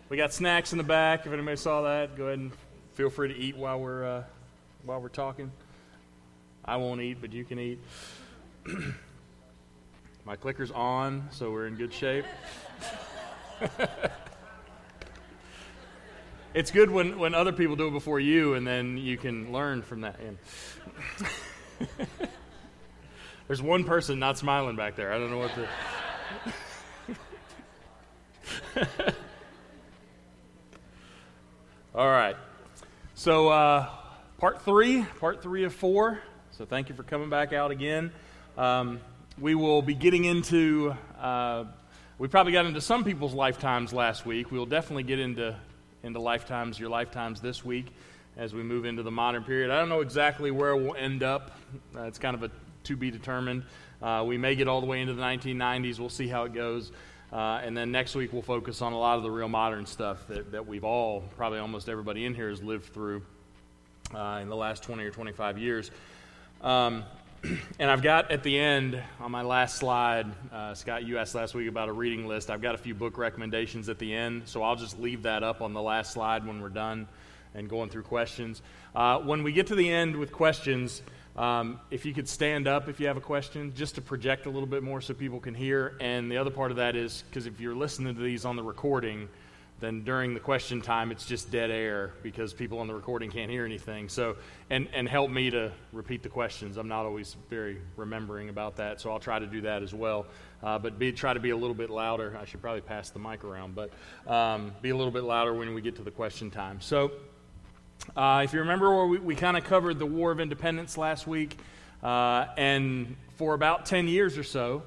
We got snacks in the back. If anybody saw that, go ahead and feel free to eat while we're talking. I won't eat, but you can eat. My clicker's on, so we're in good shape. It's good when other people do it before you, and then you can learn from that. There's one person not smiling back there. I don't know what to... All right. So part three of 4. So thank you for coming back out again. We will be getting into... we probably got into some people's lifetimes last week. We will definitely get into your lifetimes this week as we move into the modern period. I don't know exactly where we'll end up. It's kind of a to be determined. We may get all the way into the 1990s. We'll see how it goes. And then next week we'll focus on a lot of the real modern stuff that we've all, probably almost everybody in here, has lived through in the last 20 or 25 years. And I've got at the end, on my last slide, Scott, you asked last week about a reading list. I've got a few book recommendations at the end, so I'll just leave that up on the last slide when we're done and going through questions. When we get to the end with questions, if you could stand up if you have a question, just to project a little bit more so people can hear. And the other part of that is, because if you're listening to these on the recording, then during the question time, it's just dead air because people on the recording can't hear anything. So, and help me to repeat the questions. I'm not always very remembering about that, so I'll try to do that as well. But try to be a little bit louder. I should probably pass the mic around, but be a little bit louder when we get to the question time. So, if you remember, we kind of covered the War of Independence last week, and for about 10 years or so,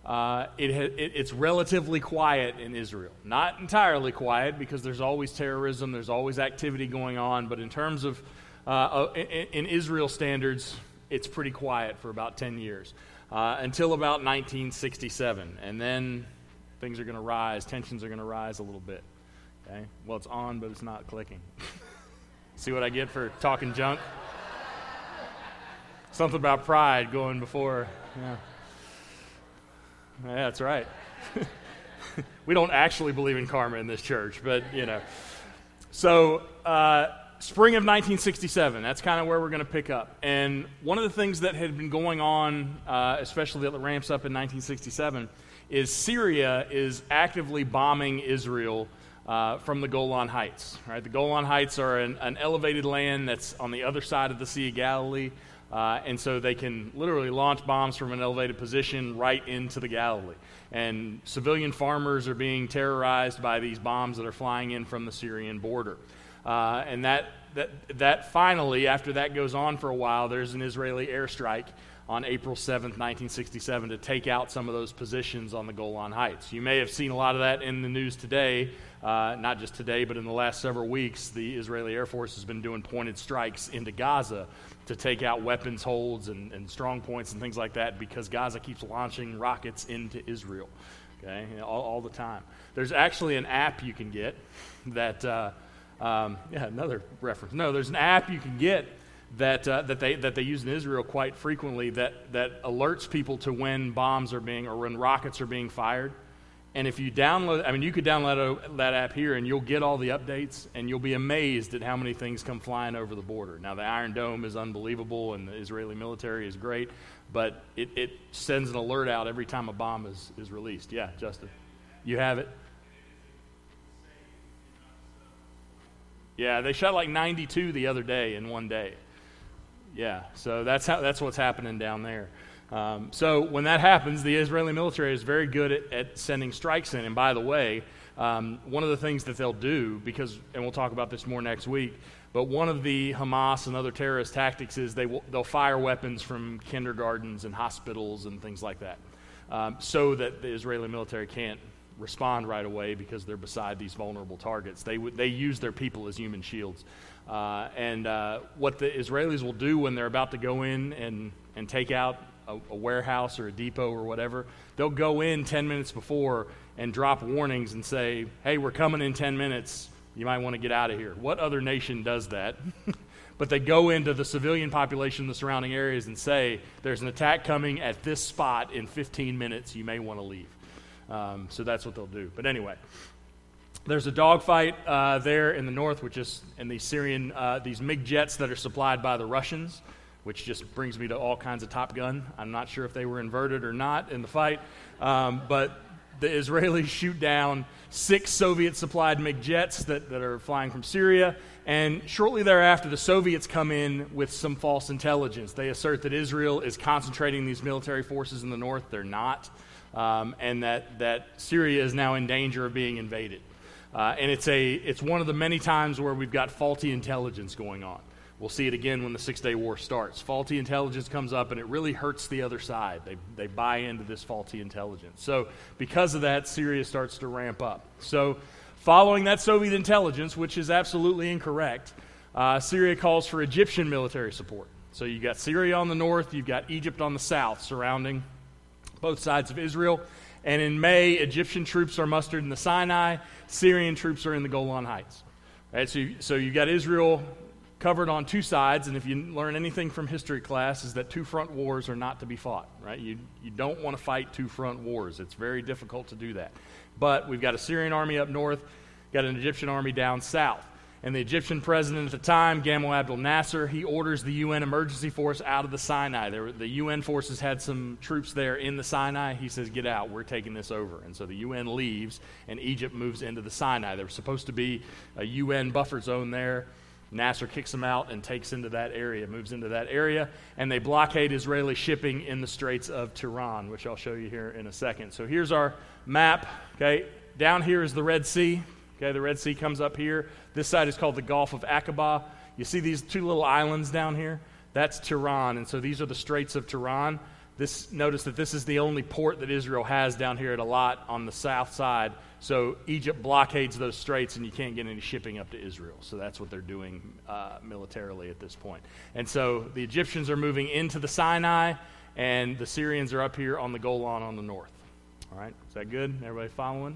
it's relatively quiet in Israel. Not entirely quiet, because there's always terrorism, there's always activity going on, but in terms of, in Israel standards, it's pretty quiet for about 10 years, until about 1967, and then things are going to rise, tensions are going to rise a little bit. Okay? Well, it's on, but it's not clicking. See what I get for talking junk? Something about pride going before, yeah. Yeah, that's right. We don't actually believe in karma in this church, but, So, spring of 1967, that's kind of where we're going to pick up. And one of the things that had been going on, especially that ramps up in 1967, is Syria is actively bombing Israel from the Golan Heights. Right? The Golan Heights are an elevated land that's on the other side of the Sea of Galilee. And so they can literally launch bombs from an elevated position right into the Galilee. And civilian farmers are being terrorized by these bombs that are flying in from the Syrian border. And that finally, after that goes on for a while, there's an Israeli airstrike on April 7th, 1967, to take out some of those positions on the Golan Heights. You may have seen a lot of that in the news today. Not just today, but in the last several weeks, the Israeli Air Force has been doing pointed strikes into Gaza to take out weapons holds and strong points and things like that, because Gaza keeps launching rockets into Israel, okay, all the time. There's actually an app you can get that, another reference. No, there's an app you can get that they use in Israel quite frequently that alerts people to when bombs are being, or when rockets are being fired. And if you download, you could download that app here, and you'll get all the updates, and you'll be amazed at how many things come flying over the border. Now, the Iron Dome is unbelievable, and the Israeli military is great, but it sends an alert out every time a bomb is released. Yeah, Justin, you have it? Yeah, they shot like 92 the other day in one day. Yeah, so that's what's happening down there. So when that happens, the Israeli military is very good at sending strikes in. And by the way, one of the things that they'll do, and we'll talk about this more next week, but one of the Hamas and other terrorist tactics is they'll fire weapons from kindergartens and hospitals and things like that, so that the Israeli military can't respond right away because they're beside these vulnerable targets. They use their people as human shields. And what the Israelis will do when they're about to go in and take out a warehouse or a depot or whatever, they'll go in 10 minutes before and drop warnings and say, hey, we're coming in 10 minutes. You might want to get out of here. What other nation does that? But they go into the civilian population in the surrounding areas and say, there's an attack coming at this spot in 15 minutes. You may want to leave. So that's what they'll do. But anyway, There's a dogfight there in the north, which is in the Syrian, these MiG jets that are supplied by the Russians, which just brings me to all kinds of Top Gun. I'm not sure if they were inverted or not in the fight, but the Israelis shoot down 6 Soviet-supplied MiG jets that are flying from Syria, and shortly thereafter, the Soviets come in with some false intelligence. They assert that Israel is concentrating these military forces in the north. They're not, and that Syria is now in danger of being invaded. And it's one of the many times where we've got faulty intelligence going on. We'll see it again when the Six-Day War starts. Faulty intelligence comes up, and it really hurts the other side. They buy into this faulty intelligence. So because of that, Syria starts to ramp up. So following that Soviet intelligence, which is absolutely incorrect, Syria calls for Egyptian military support. So you've got Syria on the north, you've got Egypt on the south, surrounding both sides of Israel. And in May, Egyptian troops are mustered in the Sinai. Syrian troops are in the Golan Heights. Right, so you've got Israel covered on 2 sides, and if you learn anything from history class, is that 2 front wars are not to be fought. Right? You don't want to fight 2 front wars. It's very difficult to do that. But we've got a Syrian army up north, got an Egyptian army down south. And the Egyptian president at the time, Gamal Abdel Nasser, he orders the UN emergency force out of the Sinai. The UN forces had some troops there in the Sinai. He says, get out, we're taking this over. And so the UN leaves, and Egypt moves into the Sinai. There was supposed to be a UN buffer zone there. Nasser kicks them out and takes into that area, moves into that area, and they blockade Israeli shipping in the Straits of Tiran, which I'll show you here in a second. So here's our map. Okay, down here is the Red Sea. Okay, the Red Sea comes up here. This side is called the Gulf of Aqaba. You see these 2 little islands down here? That's Tiran, and so these are the Straits of Tiran. Notice that this is the only port that Israel has down here at Eilat on the south side. So Egypt blockades those straits, and you can't get any shipping up to Israel. So that's what they're doing militarily at this point. And so the Egyptians are moving into the Sinai, and the Syrians are up here on the Golan on the north. All right, is that good? Everybody following?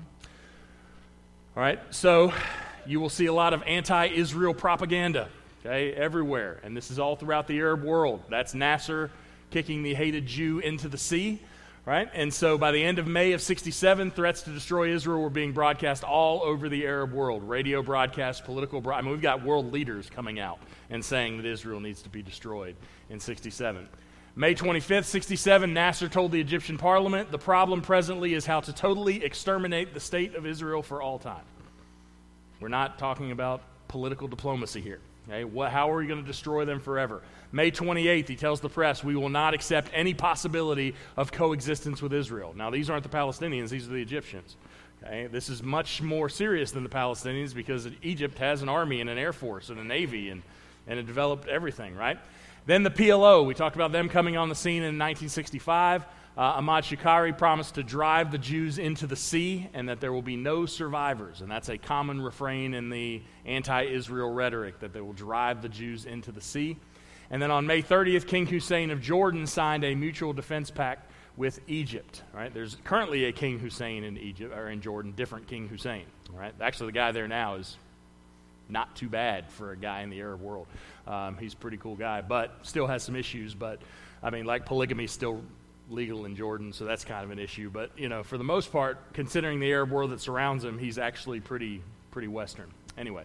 All right, so you will see a lot of anti-Israel propaganda, okay, everywhere. And this is all throughout the Arab world. That's Nasser kicking the hated Jew into the sea, right? And so by the end of May of 1967, threats to destroy Israel were being broadcast all over the Arab world. Radio broadcasts, political I mean, we've got world leaders coming out and saying that Israel needs to be destroyed in 1967. May 25th, 1967, Nasser told the Egyptian parliament, the problem presently is how to totally exterminate the state of Israel for all time. We're not talking about political diplomacy here. Okay? How are we going to destroy them forever? May 28th, he tells the press, we will not accept any possibility of coexistence with Israel. Now, these aren't the Palestinians, these are the Egyptians. Okay? This is much more serious than the Palestinians because Egypt has an army and an air force and a navy and it developed everything, right? Then the PLO, we talked about them coming on the scene in 1965. Ahmad Shikari promised to drive the Jews into the sea and that there will be no survivors. And that's a common refrain in the anti-Israel rhetoric, that they will drive the Jews into the sea. And then on May 30th, King Hussein of Jordan signed a mutual defense pact with Egypt. Right? There's currently a King Hussein in Egypt or in Jordan, different King Hussein. Right? Actually, the guy there now is not too bad for a guy in the Arab world. He's a pretty cool guy, but still has some issues. But I mean, like polygamy is still legal in Jordan, so that's kind of an issue. But you know, for the most part, considering the Arab world that surrounds him, he's actually pretty Western. Anyway,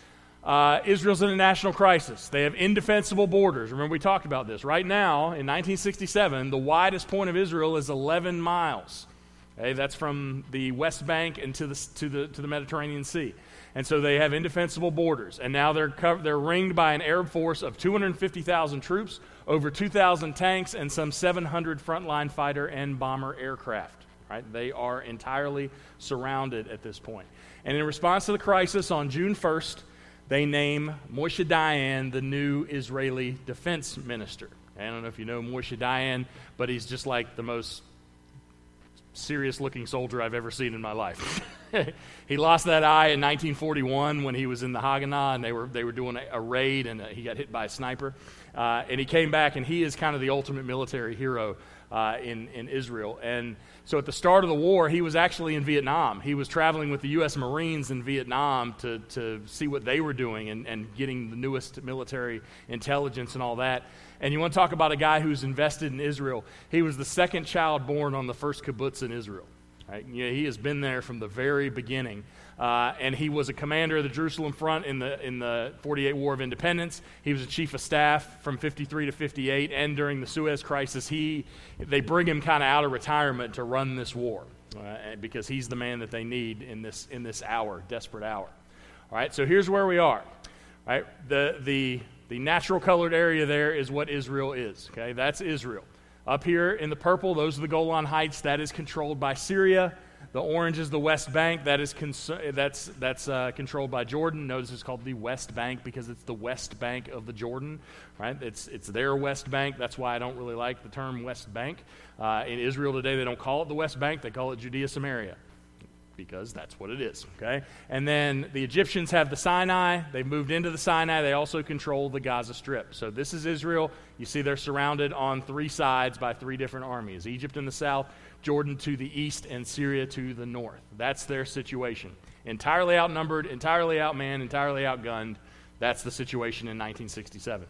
Israel's in a national crisis. They have indefensible borders. Remember, we talked about this. Right now, in 1967, the widest point of Israel is 11 miles. Okay, that's from the West Bank and to the Mediterranean Sea. And so they have indefensible borders. And now they're ringed by an Arab force of 250,000 troops, over 2,000 tanks, and some 700 frontline fighter and bomber aircraft. Right? They are entirely surrounded at this point. And in response to the crisis, on June 1st, they name Moshe Dayan the new Israeli defense minister. I don't know if you know Moshe Dayan, but he's just like the most serious-looking soldier I've ever seen in my life. He lost that eye in 1941 when he was in the Haganah, and they were doing a raid, and he got hit by a sniper. And he came back, and he is kind of the ultimate military hero in Israel. And so at the start of the war, he was actually in Vietnam. He was traveling with the U.S. Marines in Vietnam to see what they were doing and getting the newest military intelligence and all that. And you want to talk about a guy who's invested in Israel. He was the second child born on the first kibbutz in Israel. Right? He has been there from the very beginning. And he was a commander of the Jerusalem Front in the 48 War of Independence. He was a chief of staff from 53 to 58, and during the Suez Crisis, they bring him kind of out of retirement to run this war because he's the man that they need in this hour, desperate hour. All right, so here's where we are. All right, the natural colored area there is what Israel is. Okay, that's Israel. Up here in the purple, those are the Golan Heights. That is controlled by Syria. The orange is the West Bank. That's controlled by Jordan. Notice it's called the West Bank because it's the West Bank of the Jordan, right? It's their West Bank. That's why I don't really like the term West Bank. In Israel today, they don't call it the West Bank. They call it Judea Samaria because that's what it is, okay? And then the Egyptians have the Sinai. They've moved into the Sinai. They also control the Gaza Strip. So this is Israel. You see they're surrounded on three sides by three different armies. Egypt in the south, Jordan to the east, and Syria to the north. That's their situation. Entirely outnumbered, entirely outmanned, entirely outgunned. That's the situation in 1967.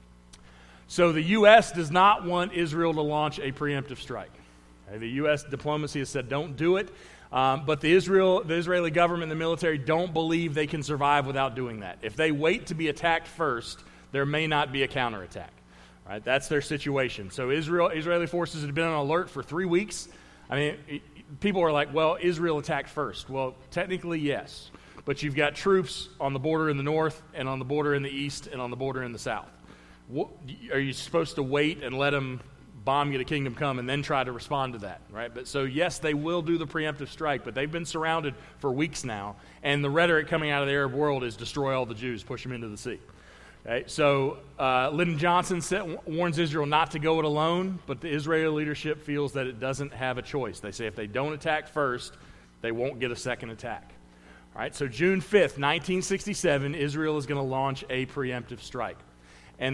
So the U.S. does not want Israel to launch a preemptive strike. Okay, the U.S. diplomacy has said don't do it. But the Israeli government and the military don't believe they can survive without doing that. If they wait to be attacked first, there may not be a counterattack. Right? That's their situation. So Israeli forces have been on alert for 3 weeks. I mean, people are like, well, Israel attacked first. Well, technically, yes. But you've got troops on the border in the north and on the border in the east and on the border in the south. Are you supposed to wait and let them bomb you to kingdom come and then try to respond to that, right? But so yes, they will do the preemptive strike, but they've been surrounded for weeks now, and the rhetoric coming out of the Arab world is destroy all the Jews, push them into the sea. Okay? So Lyndon Johnson warns Israel not to go it alone, but the Israeli leadership feels that it doesn't have a choice. They say if they don't attack first, they won't get a second attack. All right, so June 5th, 1967, Israel is going to launch a preemptive strike. And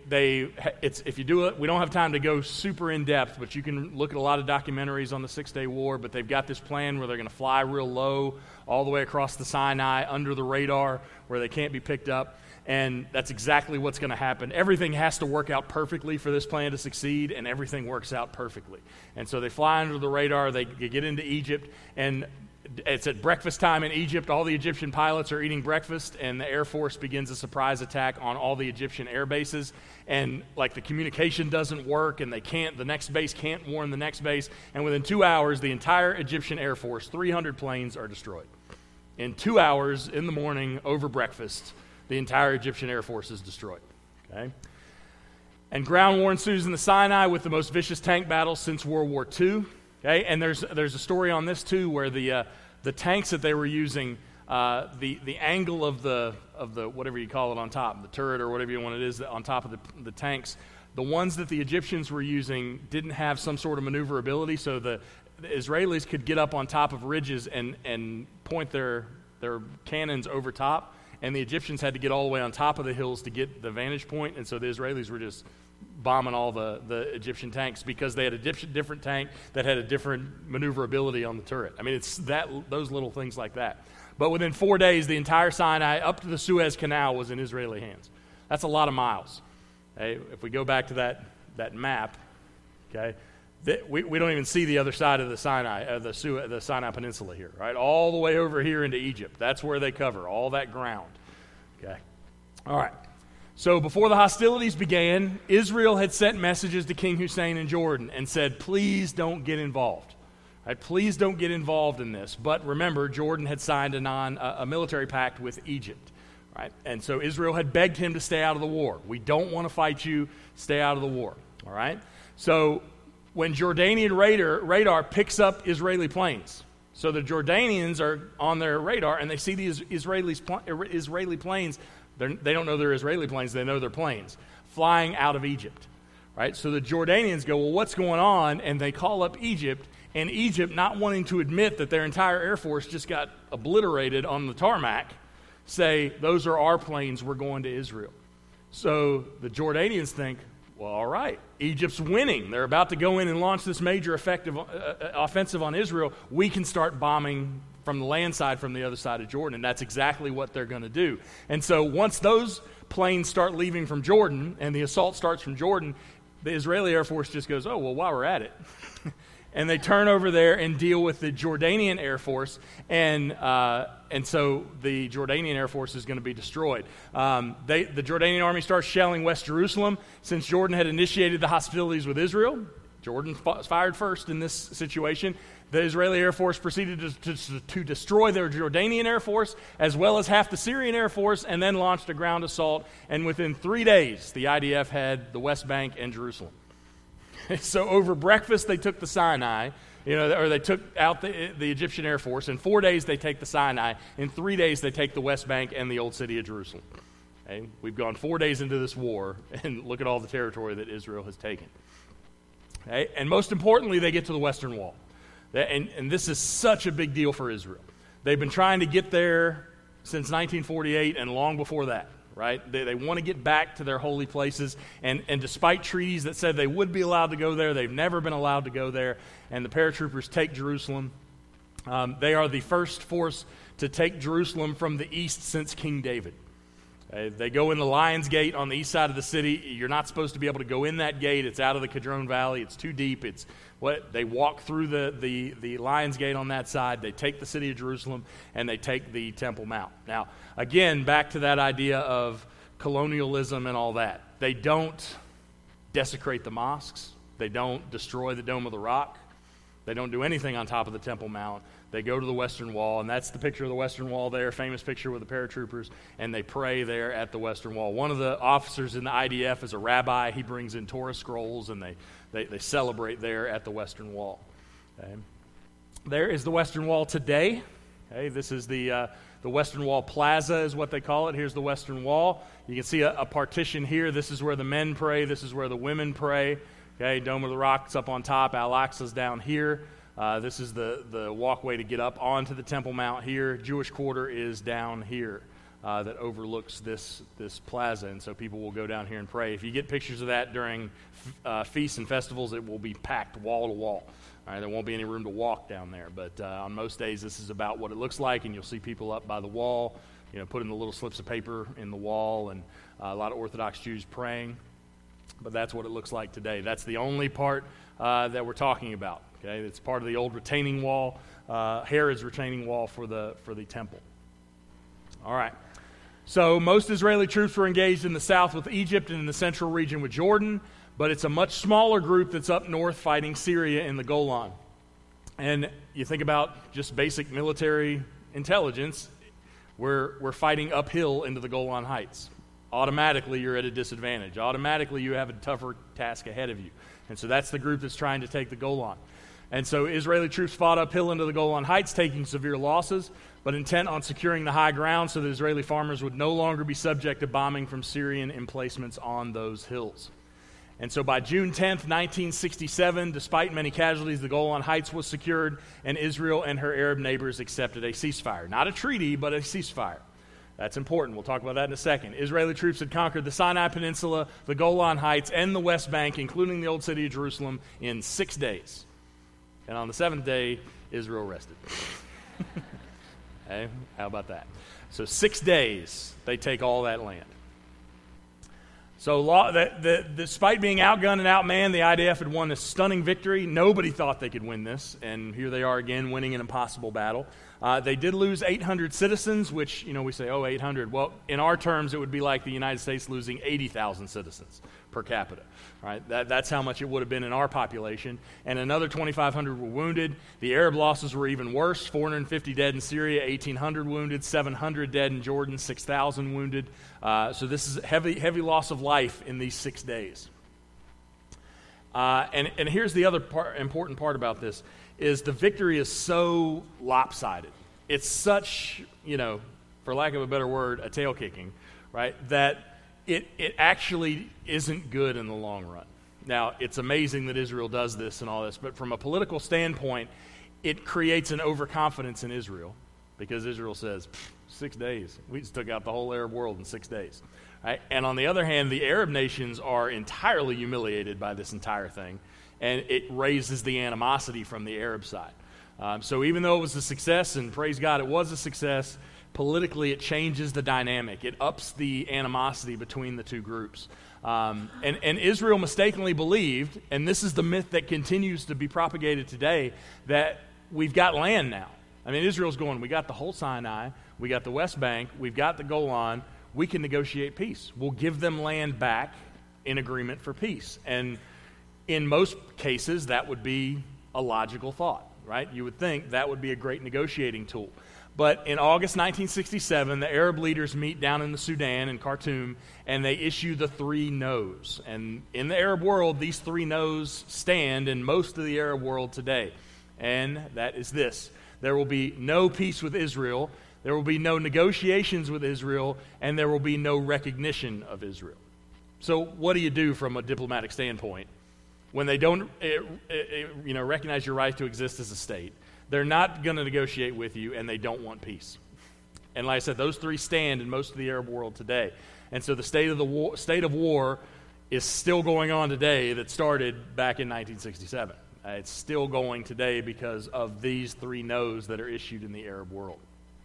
if you do it, we don't have time to go super in depth, but you can look at a lot of documentaries on the 6-Day War. But they've got this plan where they're going to fly real low all the way across the Sinai under the radar where they can't be picked up. And that's exactly what's going to happen. Everything has to work out perfectly for this plan to succeed, and everything works out perfectly. And so they fly under the radar. They get into Egypt, and it's at breakfast time in Egypt. All the Egyptian pilots are eating breakfast, and the Air Force begins a surprise attack on all the Egyptian air bases. And like the communication doesn't work, and the next base can't warn the next base. And within 2 hours, the entire Egyptian Air Force, 300 planes, are destroyed. In 2 hours in the morning over breakfast, the entire Egyptian Air Force is destroyed. Okay? And ground war ensues in the Sinai with the most vicious tank battles since World War II. Okay, and there's a story on this too, where the tanks that they were using, the angle of the whatever you call it on top, the turret or whatever you want it is on top of the tanks, the ones that the Egyptians were using didn't have some sort of maneuverability, so the Israelis could get up on top of ridges and point their cannons over top, and the Egyptians had to get all the way on top of the hills to get the vantage point, and so the Israelis were just bombing all the Egyptian tanks because they had a different tank that had a different maneuverability on the turret. I mean, it's those little things like that. But within 4 days, the entire Sinai up to the Suez Canal was in Israeli hands. That's a lot of miles. Okay? If we go back to that map, okay, we don't even see the other side of the Sinai, the Sinai Peninsula here, right? All the way over here into Egypt. That's where they cover all that ground. Okay, all right. So before the hostilities began, Israel had sent messages to King Hussein in Jordan and said, please don't get involved. Right? Please don't get involved in this. But remember, Jordan had signed a military pact with Egypt. Right? And so Israel had begged him to stay out of the war. We don't want to fight you. Stay out of the war. All right? So when Jordanian radar picks up Israeli planes, so the Jordanians are on their radar and they see these Israeli planes. They don't know they're Israeli planes. They know they're planes flying out of Egypt, right? So the Jordanians go, well, what's going on? And they call up Egypt, and Egypt, not wanting to admit that their entire Air Force just got obliterated on the tarmac, say, those are our planes. We're going to Israel. So the Jordanians think, well, all right, Egypt's winning. They're about to go in and launch this major offensive on Israel. We can start bombing from the land side, from the other side of Jordan, and that's exactly what they're going to do. And so once those planes start leaving from Jordan and the assault starts from Jordan, the Israeli Air Force just goes, oh, well, while we're at it. and they turn over there and deal with the Jordanian Air Force, and so the Jordanian Air Force is going to be destroyed. The Jordanian army starts shelling West Jerusalem. Since Jordan had initiated the hostilities with Israel, Jordan fired first in this situation. The Israeli Air Force proceeded to destroy their Jordanian Air Force, as well as half the Syrian Air Force, and then launched a ground assault. And within 3 days, the IDF had the West Bank and Jerusalem. So over breakfast, they took the Sinai, or they took out the Egyptian Air Force. In 4 days, they take the Sinai. In 3 days, they take the West Bank and the old city of Jerusalem. Okay? We've gone 4 days into this war, and look at all the territory that Israel has taken. Okay? And most importantly, they get to the Western Wall. And this is such a big deal for Israel. They've been trying to get there since 1948 and long before that, right? They want to get back to their holy places. And despite treaties that said they would be allowed to go there, they've never been allowed to go there. And the paratroopers take Jerusalem. They are the first force to take Jerusalem from the east since King David. They go in the Lion's Gate on the east side of the city. You're not supposed to be able to go in that gate. It's out of the Kidron Valley. It's too deep. They walk through the Lion's Gate on that side. They take the city of Jerusalem, and they take the Temple Mount. Now, again, back to that idea of colonialism and all that. They don't desecrate the mosques. They don't destroy the Dome of the Rock. They don't do anything on top of the Temple Mount. They go to the Western Wall, and that's the picture of the Western Wall there, famous picture with the paratroopers, and they pray there at the Western Wall. One of the officers in the IDF is a rabbi. He brings in Torah scrolls, and they celebrate there at the Western Wall. Okay. There is the Western Wall today. Okay. This is the Western Wall Plaza is what they call it. Here's the Western Wall. You can see a partition here. This is where the men pray. This is where the women pray. Okay. Dome of the Rock's up on top. Al-Aqsa's down here. This is the walkway to get up onto the Temple Mount here. Jewish Quarter is down here that overlooks this plaza, and so people will go down here and pray. If you get pictures of that during feasts and festivals, it will be packed wall to wall. All right, there won't be any room to walk down there, but on most days this is about what it looks like, and you'll see people up by the wall, putting the little slips of paper in the wall, and a lot of Orthodox Jews praying. But that's what it looks like today. That's the only part that we're talking about. Okay, it's part of the old retaining wall, Herod's retaining wall for the temple. All right. So most Israeli troops were engaged in the south with Egypt and in the central region with Jordan, but it's a much smaller group that's up north fighting Syria in the Golan. And you think about just basic military intelligence, we're fighting uphill into the Golan Heights. Automatically you're at a disadvantage. Automatically you have a tougher task ahead of you. And so that's the group that's trying to take the Golan. And so Israeli troops fought uphill into the Golan Heights, taking severe losses, but intent on securing the high ground so that Israeli farmers would no longer be subject to bombing from Syrian emplacements on those hills. And so by June 10th, 1967, despite many casualties, the Golan Heights was secured, and Israel and her Arab neighbors accepted a ceasefire. Not a treaty, but a ceasefire. That's important. We'll talk about that in a second. Israeli troops had conquered the Sinai Peninsula, the Golan Heights, and the West Bank, including the old city of Jerusalem, in 6 days. And on the seventh day, Israel rested. Hey, how about that? So 6 days, they take all that land. So despite being outgunned and outmanned, the IDF had won a stunning victory. Nobody thought they could win this, and here they are again winning an impossible battle. They did lose 800 citizens, which, we say, 800. Well, in our terms, it would be like the United States losing 80,000 citizens per capita. Right? That's how much it would have been in our population. And another 2,500 were wounded. The Arab losses were even worse, 450 dead in Syria, 1,800 wounded, 700 dead in Jordan, 6,000 wounded. So this is heavy loss of life in these 6 days. And here's the other important part about this, is the victory is so lopsided. It's such, for lack of a better word, a tail kicking, right, that it actually isn't good in the long run. Now, it's amazing that Israel does this and all this, but from a political standpoint, it creates an overconfidence in Israel, because Israel says, 6 days. We just took out the whole Arab world in 6 days. Right? And on the other hand, the Arab nations are entirely humiliated by this entire thing, and it raises the animosity from the Arab side. So even though it was a success, and praise God it was a success, politically it changes the dynamic. It ups the animosity between the two groups. And Israel mistakenly believed, and this is the myth that continues to be propagated today, that we've got land now. I mean, Israel's going, we got the whole Sinai, we got the West Bank, we've got the Golan, we can negotiate peace. We'll give them land back in agreement for peace. And in most cases, that would be a logical thought, right? You would think that would be a great negotiating tool. But in August 1967, the Arab leaders meet down in the Sudan, in Khartoum, and they issue the 3 no's. And in the Arab world, these 3 no's stand in most of the Arab world today. And that is this: there will be no peace with Israel, there will be no negotiations with Israel, and there will be no recognition of Israel. So what do you do from a diplomatic standpoint when they don't recognize your right to exist as a state? They're not going to negotiate with you, and they don't want peace. And like I said, those 3 stand in most of the Arab world today. And so the state of war is still going on today that started back in 1967. It's still going today because of these 3 no's that are issued in the Arab world.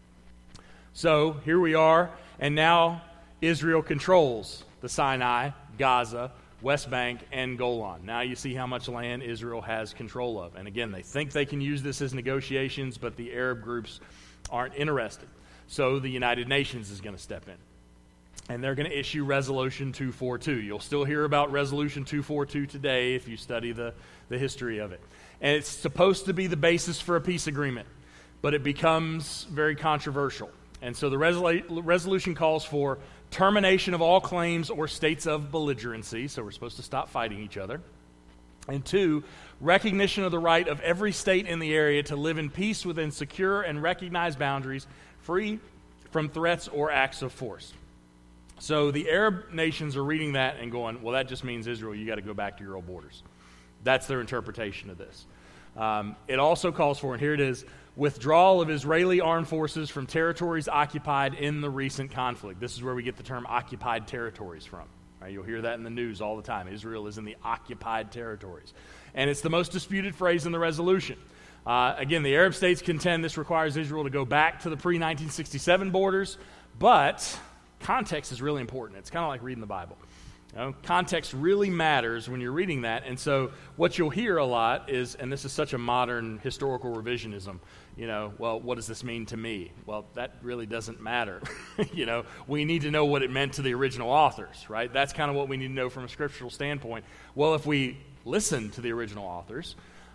So here we are, and now Israel controls the Sinai, Gaza, West Bank, and Golan. Now you see how much land Israel has control of. And again, they think they can use this as negotiations, but the Arab groups aren't interested. So the United Nations is going to step in. And they're going to issue Resolution 242. You'll still hear about Resolution 242 today if you study the history of it. And it's supposed to be the basis for a peace agreement, but it becomes very controversial. And so the resolution calls for termination of all claims or states of belligerency, so we're supposed to stop fighting each other. And 2, recognition of the right of every state in the area to live in peace within secure and recognized boundaries, free from threats or acts of force. So the Arab nations are reading that and going, well, that just means Israel, you got to go back to your old borders. That's their interpretation of this. It also calls for, and here it is, withdrawal of Israeli armed forces from territories occupied in the recent conflict. This is where we get the term occupied territories from. Right? You'll hear that in the news all the time. Israel is in the occupied territories. And it's the most disputed phrase in the resolution. Again, the Arab states contend this requires Israel to go back to the pre-1967 borders, but context is really important. It's kind of like reading the Bible. Context really matters when you're reading that. And so what you'll hear a lot is, and this is such a modern historical revisionism, well, what does this mean to me? Well, that really doesn't matter. We need to know what it meant to the original authors, right? That's kind of what we need to know from a scriptural standpoint. Well, if we listen to the original authors,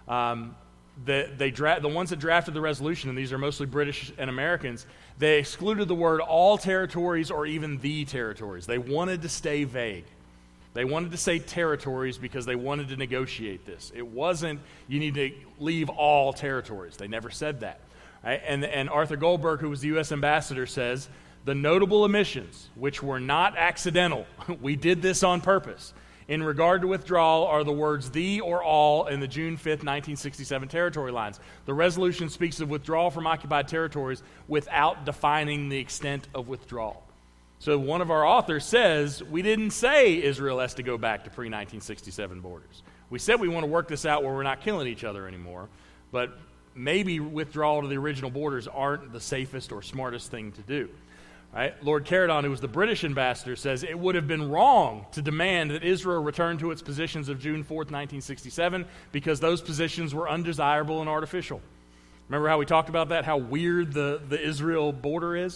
the ones that drafted the resolution, and these are mostly British and Americans, they excluded the word all territories or even the territories. They wanted to stay vague. They wanted to say territories because they wanted to negotiate this. It wasn't, you need to leave all territories. They never said that. Right? And Arthur Goldberg, who was the U.S. ambassador, says, the notable omissions, which were not accidental, we did this on purpose, in regard to withdrawal are the words the or all in the June 5th, 1967 territory lines. The resolution speaks of withdrawal from occupied territories without defining the extent of withdrawal. So one of our authors says, we didn't say Israel has to go back to pre-1967 borders. We said we want to work this out where we're not killing each other anymore, but maybe withdrawal to the original borders aren't the safest or smartest thing to do. Right? Lord Caradon, who was the British ambassador, says it would have been wrong to demand that Israel return to its positions of June 4th, 1967, because those positions were undesirable and artificial. Remember how we talked about that, how weird the Israel border is?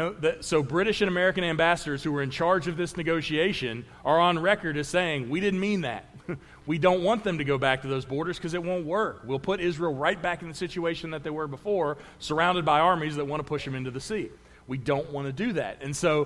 So British and American ambassadors who were in charge of this negotiation are on record as saying, we didn't mean that. We don't want them to go back to those borders because it won't work. We'll put Israel right back in the situation that they were before, surrounded by armies that want to push them into the sea. We don't want to do that. And so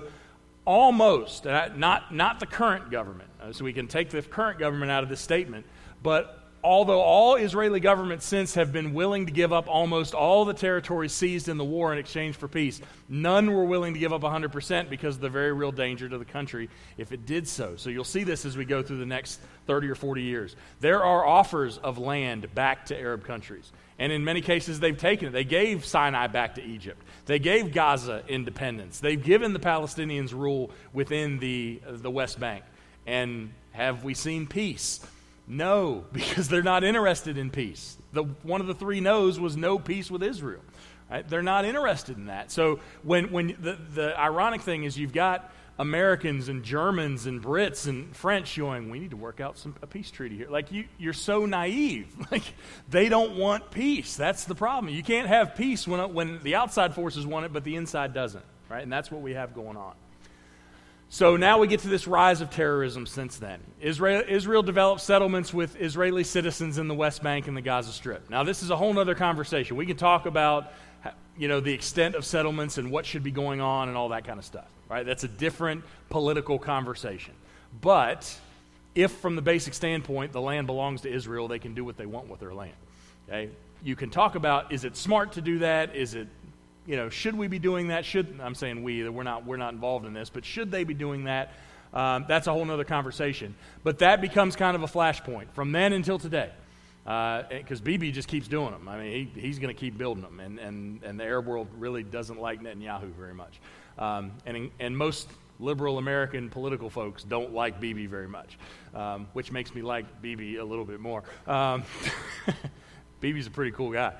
almost, not the current government, so we can take the current government out of this statement, but although all Israeli governments since have been willing to give up almost all the territories seized in the war in exchange for peace, none were willing to give up 100% because of the very real danger to the country if it did so. So you'll see this as we go through the next 30 or 40 years. There are offers of land back to Arab countries. And in many cases, they've taken it. They gave Sinai back to Egypt. They gave Gaza independence. They've given the Palestinians rule within the West Bank. And have we seen peace? No, because they're not interested in peace. One of the three no's was no peace with Israel. Right? They're not interested in that. So when the ironic thing is you've got Americans and Germans and Brits and French going, we need to work out a peace treaty here. Like, you're so naive. Like, they don't want peace. That's the problem. You can't have peace when the outside forces want it, but the inside doesn't, right? And that's what we have going on. So now we get to this rise of terrorism since then. Israel developed settlements with Israeli citizens in the West Bank and the Gaza Strip. Now, this is a whole other conversation. We can talk about, the extent of settlements and what should be going on and all that kind of stuff, right? That's a different political conversation. But if, from the basic standpoint, the land belongs to Israel, they can do what they want with their land. Okay? You can talk about, is it smart to do that? Is it, should we be doing that? I'm saying we, that we're not involved in this, but should they be doing that? That's a whole other conversation. But that becomes kind of a flashpoint from then until today. Because Bibi just keeps doing them. I mean, he's going to keep building them, and the Arab world really doesn't like Netanyahu very much. And most liberal American political folks don't like Bibi very much, which makes me like Bibi a little bit more. Bibi's a pretty cool guy.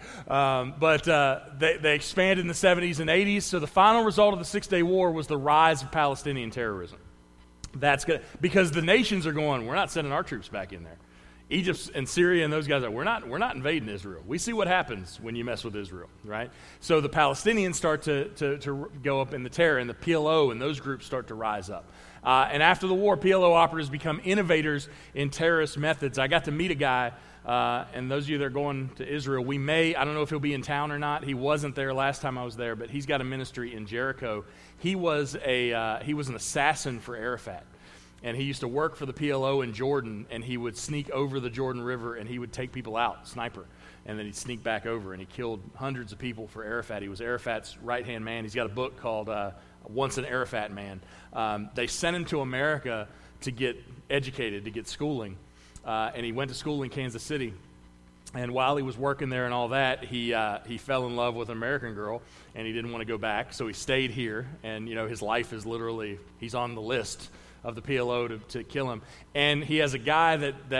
But they expanded in the 70s and 80s, so the final result of the Six-Day War was the rise of Palestinian terrorism. That's good, because the nations are going, we're not sending our troops back in there. Egypt and Syria and those guys are, we're not invading Israel. We see what happens when you mess with Israel, right? So the Palestinians start to go up in the terror, and the PLO and those groups start to rise up. And after the war, PLO operatives become innovators in terrorist methods. I got to meet a guy, and those of you that are going to Israel, I don't know if he'll be in town or not. He wasn't there last time I was there, but he's got a ministry in Jericho. He was an assassin for Arafat. And he used to work for the PLO in Jordan, and he would sneak over the Jordan River, and he would take people out, sniper, and then he'd sneak back over, and he killed hundreds of people for Arafat. He was Arafat's right-hand man. He's got a book called Once an Arafat Man. They sent him to America to get educated, to get schooling, and he went to school in Kansas City. And while he was working there and all that, he fell in love with an American girl, and he didn't want to go back, so he stayed here, and his life is literally, he's on the list of the PLO to kill him. And he has a guy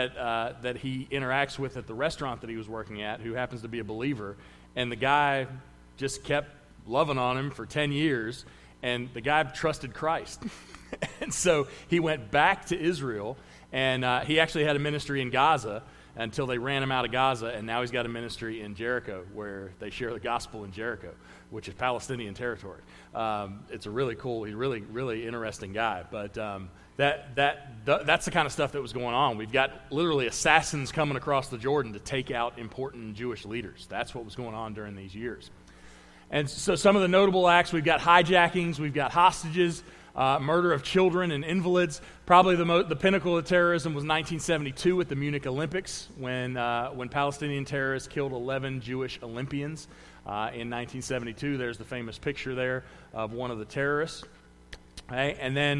that he interacts with at the restaurant that he was working at who happens to be a believer, and the guy just kept loving on him for 10 years, and the guy trusted Christ. And so he went back to Israel, and he actually had a ministry in Gaza until they ran him out of Gaza, and now he's got a ministry in Jericho where they share the gospel in Jericho, which is Palestinian territory. It's a really cool, he's a really, really interesting guy. But that's the kind of stuff that was going on. We've got literally assassins coming across the Jordan to take out important Jewish leaders. That's what was going on during these years. And so some of the notable acts, we've got hijackings, we've got hostages, murder of children and invalids. Probably the pinnacle of terrorism was 1972 at the Munich Olympics when Palestinian terrorists killed 11 Jewish Olympians. In 1972, there's the famous picture there of one of the terrorists. Okay? And then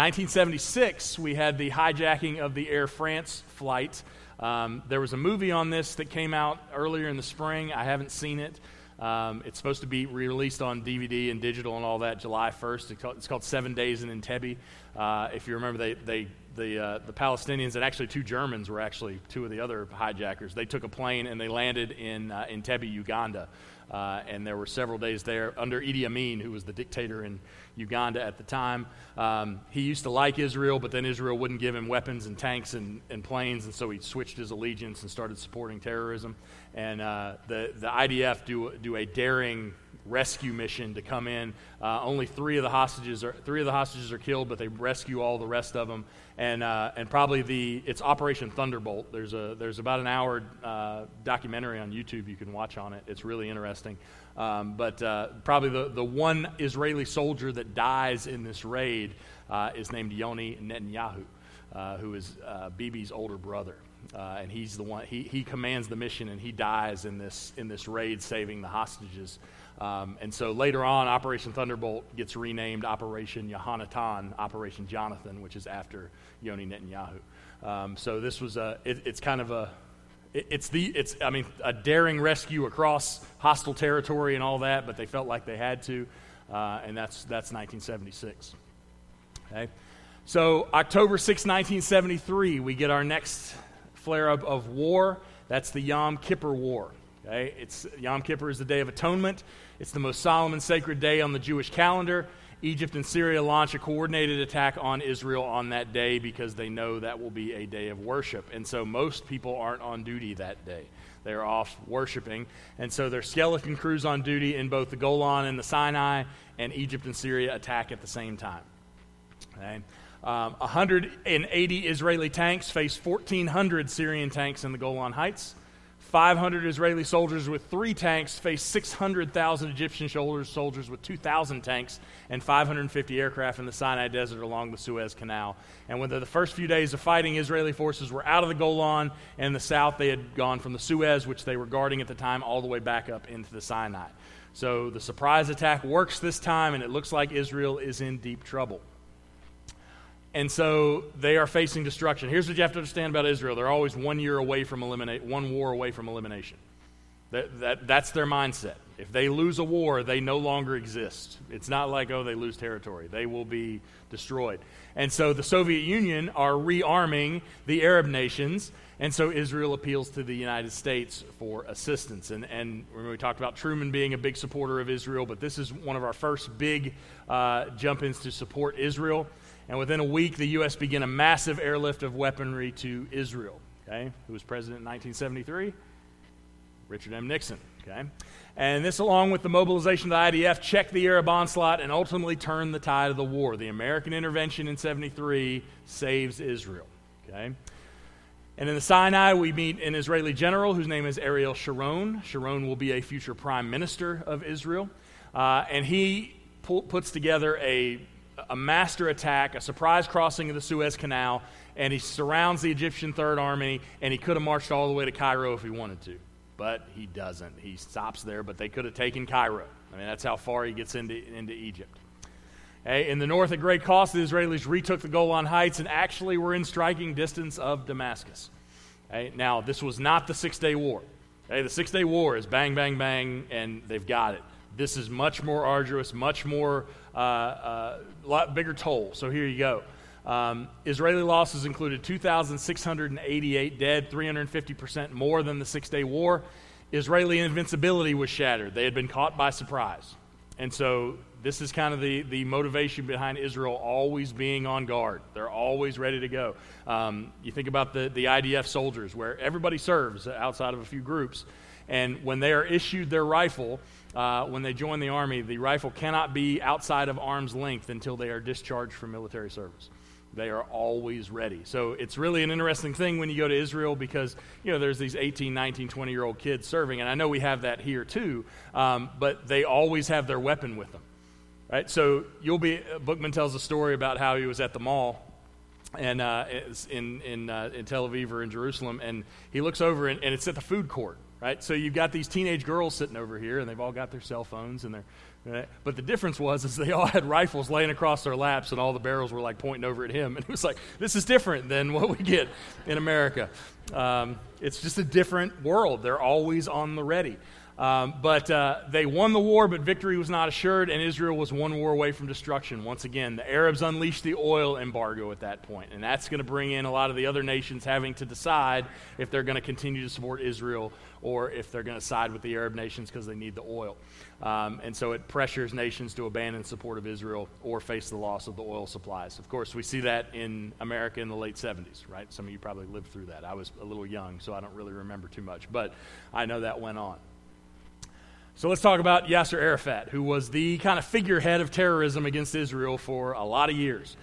1976, we had the hijacking of the Air France flight. There was a movie on this that came out earlier in the spring. I haven't seen it. It's supposed to be released on DVD and digital and all that July 1st. It's called 7 Days in Entebbe. If you remember, the Palestinians and actually two Germans were actually two of the other hijackers. They took a plane and they landed in Entebbe, Uganda. And there were several days there under Idi Amin, who was the dictator in Uganda at the time. He used to like Israel, but then Israel wouldn't give him weapons and tanks and planes, and so he switched his allegiance and started supporting terrorism. And the IDF do a daring rescue mission to come in. Only three of the hostages are killed, but they rescue all the rest of them. And probably it's Operation Thunderbolt. There's about an hour documentary on YouTube you can watch on it. It's really interesting. But probably the one Israeli soldier that dies in this raid is named Yoni Netanyahu, who is Bibi's older brother. And he's the one. He commands the mission, and he dies in this raid, saving the hostages. And so later on, Operation Thunderbolt gets renamed Operation Yohanatan, Operation Jonathan, which is after Yoni Netanyahu. So this was it's kind of a daring rescue across hostile territory and all that, but they felt like they had to, and that's 1976. Okay, so October 6, 1973, we get our next flare-up of war. That's the Yom Kippur War. Okay, Yom Kippur is the Day of Atonement. It's the most solemn and sacred day on the Jewish calendar. Egypt and Syria launch a coordinated attack on Israel on that day because they know that will be a day of worship. And so most people aren't on duty that day. They're off worshiping. And so there's skeleton crews on duty in both the Golan and the Sinai, and Egypt and Syria attack at the same time. Okay? 180 Israeli tanks face 1,400 Syrian tanks in the Golan Heights. 500 Israeli soldiers with 3 tanks face 600,000 Egyptian soldiers with 2,000 tanks and 550 aircraft in the Sinai Desert along the Suez Canal. And within the first few days of fighting, Israeli forces were out of the Golan, and in the south they had gone from the Suez, which they were guarding at the time, all the way back up into the Sinai. So the surprise attack works this time, and it looks like Israel is in deep trouble. And so they are facing destruction. Here's what you have to understand about Israel. They're always 1 war away from elimination. That's their mindset. If they lose a war, they no longer exist. It's not like, they lose territory. They will be destroyed. And so the Soviet Union are rearming the Arab nations, and so Israel appeals to the United States for assistance. And remember, we talked about Truman being a big supporter of Israel, but this is one of our first big jump-ins to support Israel. And within a week, the U.S. began a massive airlift of weaponry to Israel. Okay, who was president in 1973? Richard M. Nixon. Okay, and this, along with the mobilization of the IDF, checked the Arab onslaught and ultimately turned the tide of the war. The American intervention in 73 saves Israel. Okay, and in the Sinai, we meet an Israeli general whose name is Ariel Sharon. Sharon will be a future prime minister of Israel, and he puts together a master attack, a surprise crossing of the Suez Canal, and he surrounds the Egyptian Third Army, and he could have marched all the way to Cairo if he wanted to, but he doesn't. He stops there, but they could have taken Cairo. I mean, that's how far he gets into Egypt. Okay, in the north, at great cost, the Israelis retook the Golan Heights and actually were in striking distance of Damascus. Okay, now, this was not the Six-Day War. Okay, the Six-Day War is bang, bang, bang, and they've got it. This is much more arduous, much more, lot bigger toll. So here you go. Israeli losses included 2,688 dead, 350% more than the Six-Day War. Israeli invincibility was shattered. They had been caught by surprise. And so this is kind of the motivation behind Israel always being on guard. They're always ready to go. You think about the IDF soldiers, where everybody serves outside of a few groups. And when they are issued their rifle, when they join the army, the rifle cannot be outside of arm's length until they are discharged from military service. They are always ready. So it's really an interesting thing when you go to Israel because, there's these 18, 19, 20-year-old kids serving, and I know we have that here too, but they always have their weapon with them. Right? So Bookman tells a story about how he was at the mall and in Tel Aviv or in Jerusalem, and he looks over and it's at the food court. Right? So you've got these teenage girls sitting over here, and they've all got their cell phones, and but the difference was they all had rifles laying across their laps, and all the barrels were like pointing over at him. And it was like, this is different than what we get in America. It's just a different world. They're always on the ready. But they won the war, but victory was not assured, and Israel was 1 war away from destruction. Once again, the Arabs unleashed the oil embargo at that point, and that's going to bring in a lot of the other nations having to decide if they're going to continue to support Israel or if they're going to side with the Arab nations because they need the oil. And so it pressures nations to abandon support of Israel or face the loss of the oil supplies. Of course, we see that in America in the late 70s, right? Some of you probably lived through that. I was a little young, so I don't really remember too much, but I know that went on. So let's talk about Yasser Arafat, who was the kind of figurehead of terrorism against Israel for a lot of years.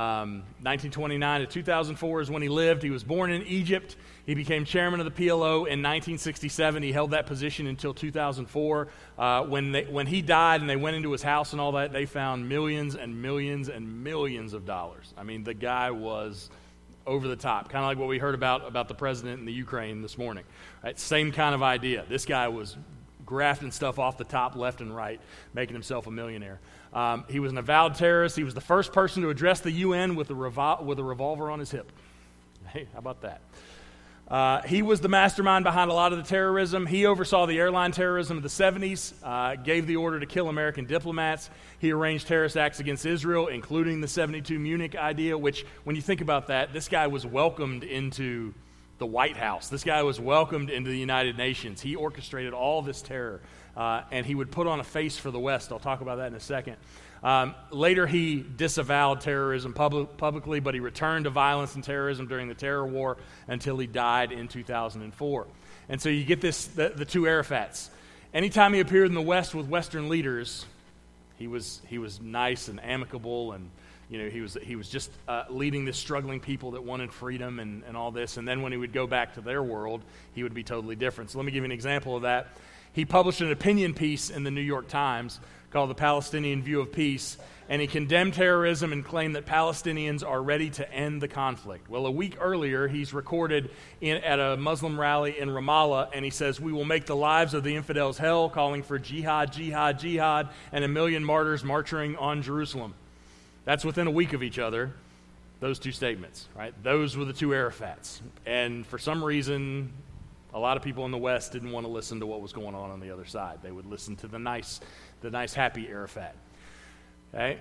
1929 to 2004 is when he lived. He was born in Egypt. He became chairman of the PLO in 1967. He held that position until 2004. When he died and they went into his house and all that, they found millions and millions and millions of dollars. I mean, the guy was over the top, kind of like what we heard about the president in the Ukraine this morning. Right? Same kind of idea. This guy was grafting stuff off the top left and right, making himself a millionaire. He was an avowed terrorist. He was the first person to address the UN with a revolver on his hip. Hey, how about that? He was the mastermind behind a lot of the terrorism. He oversaw the airline terrorism of the 70s, gave the order to kill American diplomats. He arranged terrorist acts against Israel, including the 72 Munich idea, which, when you think about that, this guy was welcomed into the White House. This guy was welcomed into the United Nations. He orchestrated all this terror and he would put on a face for the West. I'll talk about that in a second. Later, he disavowed terrorism publicly, but he returned to violence and terrorism during the terror war until he died in 2004. And so you get the two Arafats. Anytime he appeared in the West with Western leaders, he was nice and amicable, and he was just leading this struggling people that wanted freedom and all this. And then when he would go back to their world, he would be totally different. So let me give you an example of that. He published an opinion piece in the New York Times called The Palestinian View of Peace, and he condemned terrorism and claimed that Palestinians are ready to end the conflict. Well, a week earlier, he's recorded at a Muslim rally in Ramallah, and he says, "We will make the lives of the infidels hell, calling for jihad, jihad, jihad, and 1 million martyrs marching on Jerusalem." That's within a week of each other, those two statements, right? Those were the two Arafats. And for some reason, a lot of people in the West didn't want to listen to what was going on the other side. They would listen to the nice, happy Arafat. Okay?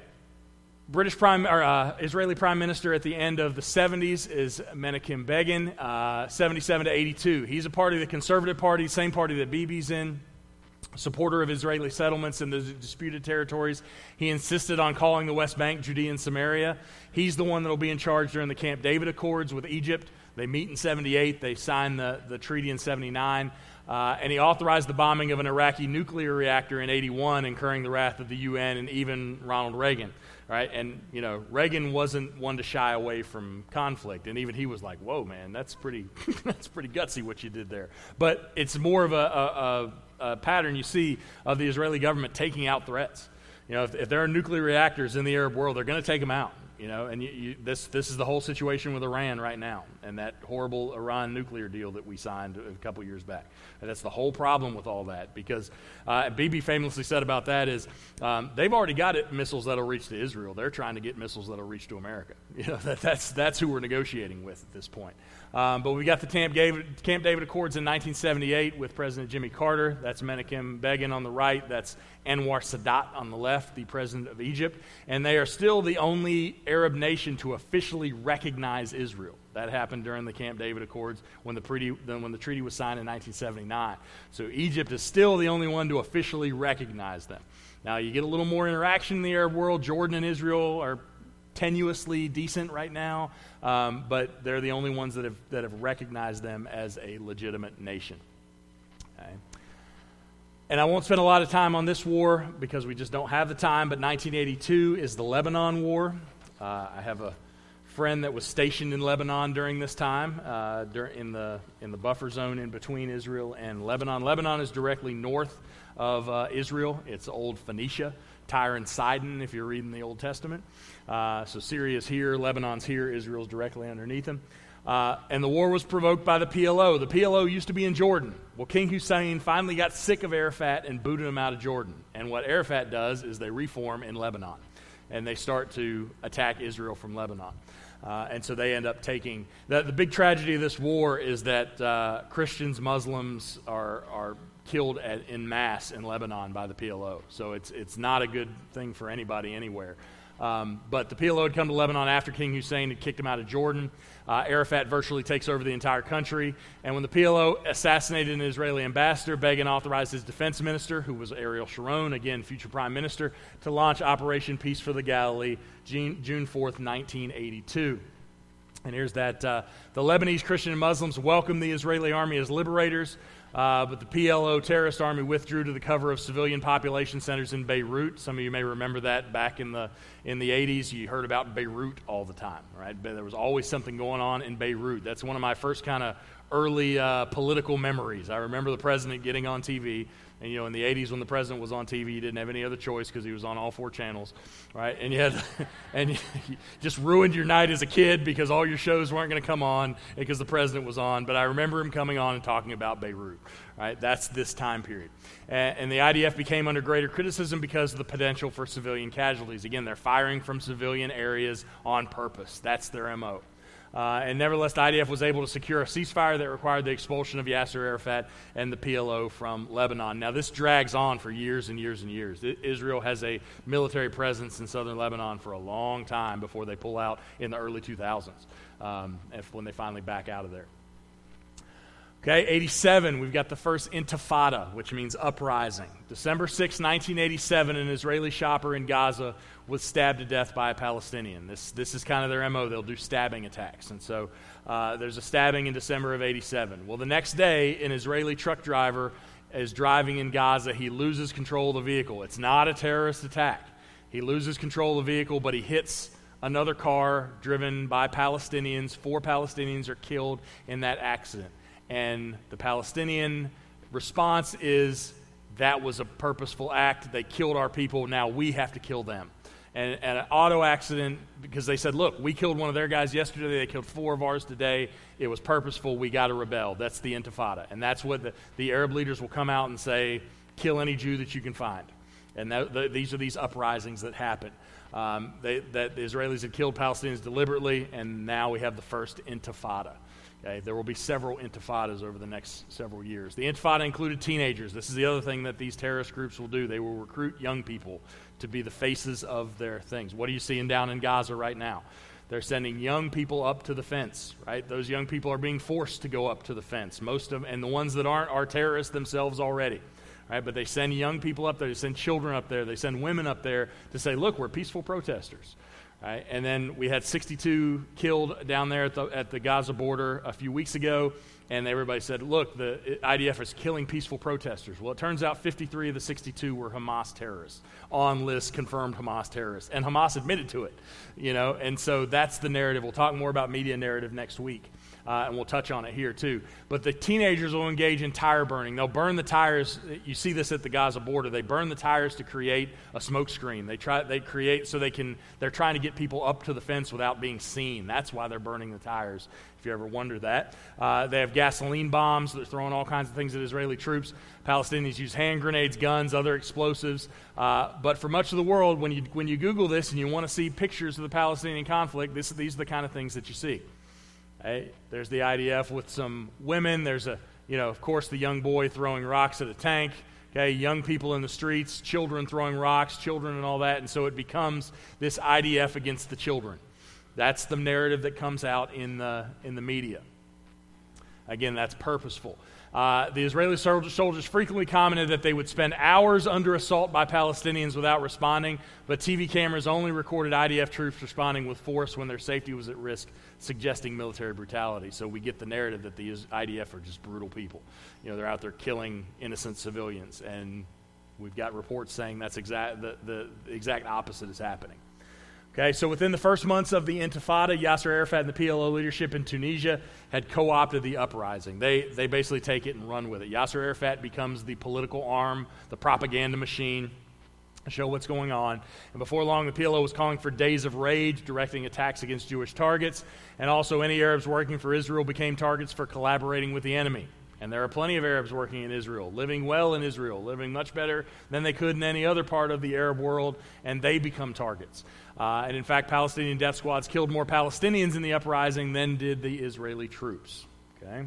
Israeli Prime Minister at the end of the 70s is Menachem Begin, 77 to 82. He's a part of the Conservative Party, same party that Bibi's in, supporter of Israeli settlements in the disputed territories. He insisted on calling the West Bank Judea and Samaria. He's the one that will be in charge during the Camp David Accords with Egypt. They meet in 78. They sign the treaty in 79. And he authorized the bombing of an Iraqi nuclear reactor in 81, incurring the wrath of the UN and even Ronald Reagan. Right? And, Reagan wasn't one to shy away from conflict. And even he was like, whoa, man, that's pretty gutsy what you did there. But it's more of a pattern you see of the Israeli government taking out threats. If there are nuclear reactors in the Arab world, they're going to take them out. And this is the whole situation with Iran right now, and that horrible Iran nuclear deal that we signed a couple years back. And that's the whole problem with all that, because Bibi famously said about that is they've already got missiles that'll reach to Israel. They're trying to get missiles that'll reach to America. That's who we're negotiating with at this point. But we got the Camp David Accords in 1978 with President Jimmy Carter. That's Menachem Begin on the right. That's Anwar Sadat on the left, the president of Egypt. And they are still the only Arab nation to officially recognize Israel. That happened during the Camp David Accords when the treaty was signed in 1979. So Egypt is still the only one to officially recognize them. Now, you get a little more interaction in the Arab world. Jordan and Israel are tenuously decent right now, but they're the only ones that have recognized them as a legitimate nation. Okay. And I won't spend a lot of time on this war because we just don't have the time, but 1982 is the Lebanon War. I have a friend that was stationed in Lebanon during this time, in the buffer zone in between Israel and Lebanon. Lebanon is directly north of Israel. It's old Phoenicia, Tyre and Sidon, if you're reading the Old Testament. So Syria's here, Lebanon's here, Israel's directly underneath them. And the war was provoked by the PLO. The PLO used to be in Jordan. Well, King Hussein finally got sick of Arafat and booted him out of Jordan. And what Arafat does is they reform in Lebanon. And they start to attack Israel from Lebanon. And so they end up taking... The big tragedy of this war is that Christians, Muslims are killed en masse in Lebanon by the PLO. So it's not a good thing for anybody anywhere. But the PLO had come to Lebanon after King Hussein had kicked him out of Jordan. Arafat virtually takes over the entire country. And when the PLO assassinated an Israeli ambassador, Begin authorized his defense minister, who was Ariel Sharon, again, future prime minister, to launch Operation Peace for the Galilee, June 4th, 1982. And here's that. The Lebanese Christian and Muslims welcomed the Israeli army as liberators, but the PLO terrorist army withdrew to the cover of civilian population centers in Beirut. Some of you may remember that back in the 80s. You heard about Beirut all the time, right? There was always something going on in Beirut. That's one of my first kind of early political memories. I remember the president getting on TV. And, in the 80s when the president was on TV, you didn't have any other choice because he was on all 4 channels, right? And you just ruined your night as a kid because all your shows weren't going to come on because the president was on. But I remember him coming on and talking about Beirut, right? That's this time period. And the IDF became under greater criticism because of the potential for civilian casualties. Again, they're firing from civilian areas on purpose. That's their MO. And nevertheless, the IDF was able to secure a ceasefire that required the expulsion of Yasser Arafat and the PLO from Lebanon. Now, this drags on for years and years and years. Israel has a military presence in southern Lebanon for a long time before they pull out in the early 2000s, when they finally back out of there. Okay, 87, we've got the first Intifada, which means uprising. December 6, 1987, an Israeli shopper in Gaza was stabbed to death by a Palestinian. This is kind of their MO. They'll do stabbing attacks. And so there's a stabbing in December of 87. Well, the next day, an Israeli truck driver is driving in Gaza. He loses control of the vehicle. It's not a terrorist attack. He loses control of the vehicle, but he hits another car driven by Palestinians. 4 Palestinians are killed in that accident. And the Palestinian response is, that was a purposeful act. They killed our people. Now we have to kill them. And an auto accident, because they said, look, we killed one of their guys yesterday. They killed 4 of ours today. It was purposeful. We got to rebel. That's the Intifada. And that's what the Arab leaders will come out and say, kill any Jew that you can find. And these are these uprisings that happen. That the Israelis had killed Palestinians deliberately, and now we have the first Intifada. Okay, there will be several intifadas over the next several years. The Intifada included teenagers. This is the other thing that these terrorist groups will do. They will recruit young people to be the faces of their things. What are you seeing down in Gaza right now? They're sending young people up to the fence, right? Those young people are being forced to go up to the fence. Most of them, and the ones that aren't, are terrorists themselves already. Right? But they send young people up there. They send children up there. They send women up there to say, look, we're peaceful protesters. Right? And then we had 62 killed down there at the Gaza border a few weeks ago, and everybody said, look, the IDF is killing peaceful protesters. Well, it turns out 53 of the 62 were Hamas terrorists, on list confirmed Hamas terrorists, and Hamas admitted to it. And so that's the narrative. We'll talk more about media narrative next week. And we'll touch on it here too. But the teenagers will engage in tire burning. They'll burn the tires. You see this at the Gaza border. They burn the tires to create a smoke screen. They're trying to get people up to the fence without being seen. That's why they're burning the tires, if you ever wonder that. They have gasoline bombs. They're throwing all kinds of things at Israeli troops. Palestinians use hand grenades, guns, other explosives. But for much of the world, when you Google this and you want to see pictures of the Palestinian conflict, these are the kind of things that you see. Hey, there's the IDF with some women. There's of course, the young boy throwing rocks at a tank. Okay, young people in the streets, children throwing rocks, children and all that. And so it becomes this IDF against the children. That's the narrative that comes out in the media. Again, that's purposeful. The Israeli soldiers frequently commented that they would spend hours under assault by Palestinians without responding, but TV cameras only recorded IDF troops responding with force when their safety was at risk, suggesting military brutality. So we get the narrative that the IDF are just brutal people. They're out there killing innocent civilians, and we've got reports saying that's the exact opposite is happening. Okay, so within the first months of the Intifada, Yasser Arafat and the PLO leadership in Tunisia had co-opted the uprising. They basically take it and run with it. Yasser Arafat becomes the political arm, the propaganda machine, to show what's going on. And before long, the PLO was calling for days of rage, directing attacks against Jewish targets, and also any Arabs working for Israel became targets for collaborating with the enemy. And there are plenty of Arabs working in Israel, living well in Israel, living much better than they could in any other part of the Arab world, and they become targets. And in fact, Palestinian death squads killed more Palestinians in the uprising than did the Israeli troops. Okay,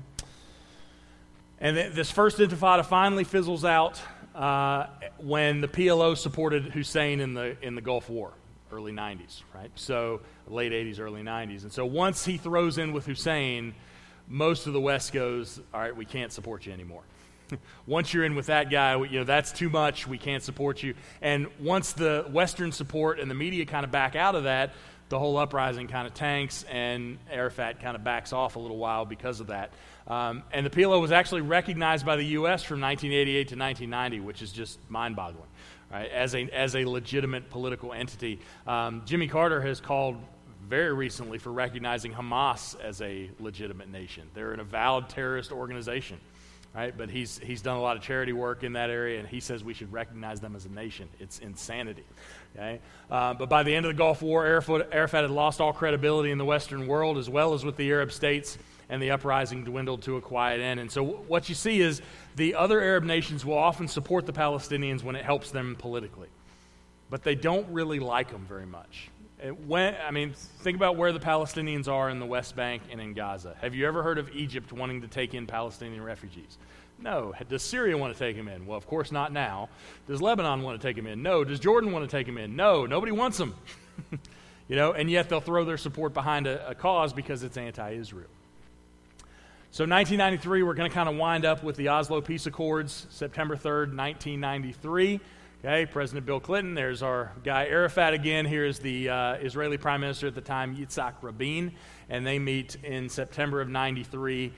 and this first Intifada finally fizzles out when the PLO supported Hussein in the Gulf War, early 90s, right? So late 80s, early 90s. And so once he throws in with Hussein, most of the West goes, all right, we can't support you anymore. Once you're in with that guy, that's too much. We can't support you. And once the Western support and the media kind of back out of that, the whole uprising kind of tanks, and Arafat kind of backs off a little while because of that. And the PLO was actually recognized by the U.S. from 1988 to 1990, which is just mind-boggling, right? As a legitimate political entity. Jimmy Carter has called very recently for recognizing Hamas as a legitimate nation. They're an avowed terrorist organization, right? But he's done a lot of charity work in that area, and he says we should recognize them as a nation. It's insanity, okay? But by the end of the Gulf War, Arafat had lost all credibility in the Western world as well as with the Arab states, and the uprising dwindled to a quiet end. And so what you see is the other Arab nations will often support the Palestinians when it helps them politically, but they don't really like them very much. Think about where the Palestinians are in the West Bank and in Gaza. Have you ever heard of Egypt wanting to take in Palestinian refugees? No. Does Syria want to take them in? Well, of course not now. Does Lebanon want to take them in? No. Does Jordan want to take them in? No. Nobody wants them. And yet they'll throw their support behind a cause because it's anti-Israel. So 1993, we're going to kind of wind up with the Oslo Peace Accords, September 3rd, 1993. Okay, President Bill Clinton. There's our guy Arafat again. Here is the Israeli Prime Minister at the time, Yitzhak Rabin, and they meet in September of 93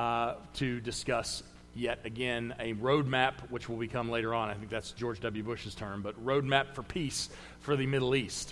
to discuss yet again a roadmap, which will become later on. I think that's George W. Bush's term, but roadmap for peace for the Middle East.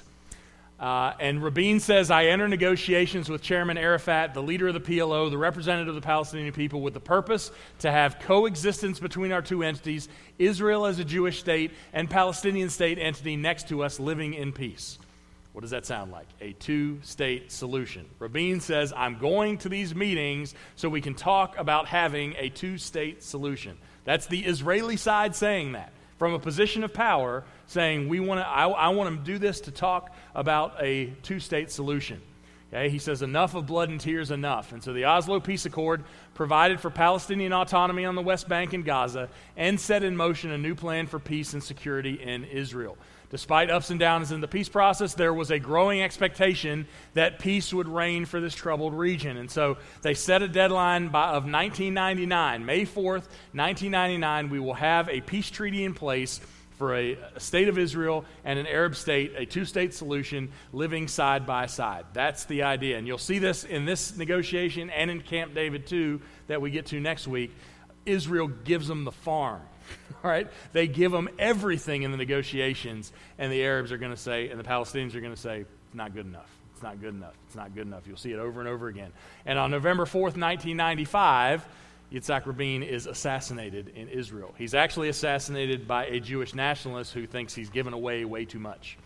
And Rabin says, I enter negotiations with Chairman Arafat, the leader of the PLO, the representative of the Palestinian people, with the purpose to have coexistence between our two entities, Israel as a Jewish state and Palestinian state entity next to us living in peace. What does that sound like? A two-state solution. Rabin says, I'm going to these meetings so we can talk about having a two-state solution. That's the Israeli side saying that. From a position of power, saying I want to do this to talk about a two-state solution. Okay? He says enough of blood and tears, enough. And so the Oslo Peace Accord provided for Palestinian autonomy on the West Bank and Gaza and set in motion a new plan for peace and security in Israel. Despite ups and downs in the peace process, there was a growing expectation that peace would reign for this troubled region. And so they set a deadline of 1999, May 4th, 1999, we will have a peace treaty in place for a state of Israel and an Arab state, a two-state solution, living side by side. That's the idea. And you'll see this in this negotiation and in Camp David too, that we get to next week. Israel gives them the farm. All right? They give them everything in the negotiations, and the Arabs are going to say, and the Palestinians are going to say, it's not good enough. It's not good enough. It's not good enough. You'll see it over and over again. And on November 4th, 1995, Yitzhak Rabin is assassinated in Israel. He's actually assassinated by a Jewish nationalist who thinks he's given away way too much.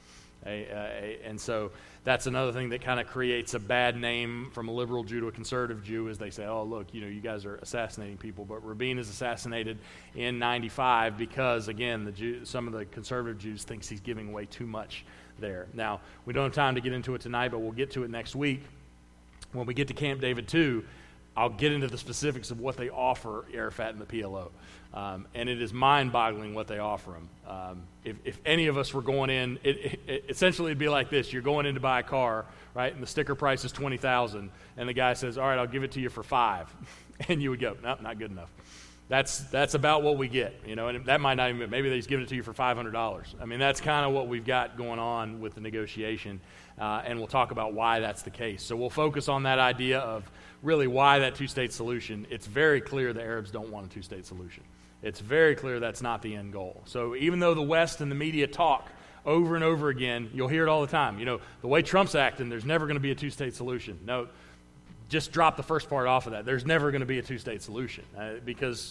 And so that's another thing that kind of creates a bad name from a liberal Jew to a conservative Jew, is they say, oh, look, you guys are assassinating people. But Rabin is assassinated in 95 because, again, some of the conservative Jews thinks he's giving away too much there. Now, we don't have time to get into it tonight, but we'll get to it next week. When we get to Camp David 2, I'll get into the specifics of what they offer Arafat and the PLO. And it is mind-boggling what they offer him. If any of us were going in, essentially it'd be like this. You're going in to buy a car, right, and the sticker price is $20,000, and the guy says, all right, I'll give it to you for $5,000. And you would go, nope, not good enough. That's about what we get, and that might not even, maybe he's giving it to you for $500. I mean, that's kind of what we've got going on with the negotiation, and we'll talk about why that's the case. So we'll focus on that idea of really why that two-state solution. It's very clear the Arabs don't want a two-state solution. It's very clear that's not the end goal. So even though the West and the media talk over and over again, you'll hear it all the time. The way Trump's acting, there's never going to be a two-state solution. No, just drop the first part off of that. There's never going to be a two-state solution because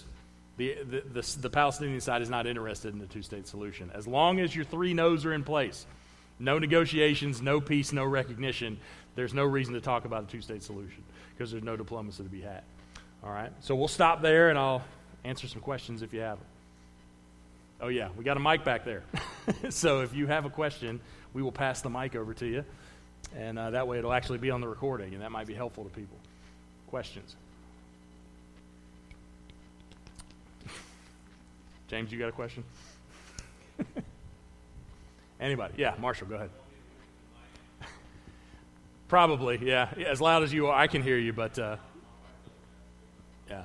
the Palestinian side is not interested in a two-state solution. As long as your three no's are in place, no negotiations, no peace, no recognition, there's no reason to talk about a two-state solution because there's no diplomacy to be had. All right? So we'll stop there, and I'll answer some questions if you have them. Oh, yeah, we got a mic back there. So if you have a question, we will pass the mic over to you, and that way it'll actually be on the recording, and that might be helpful to people. Questions? James, you got a question? Anybody? Yeah, Marshall, go ahead. Probably, yeah. As loud as you are, I can hear you, but yeah.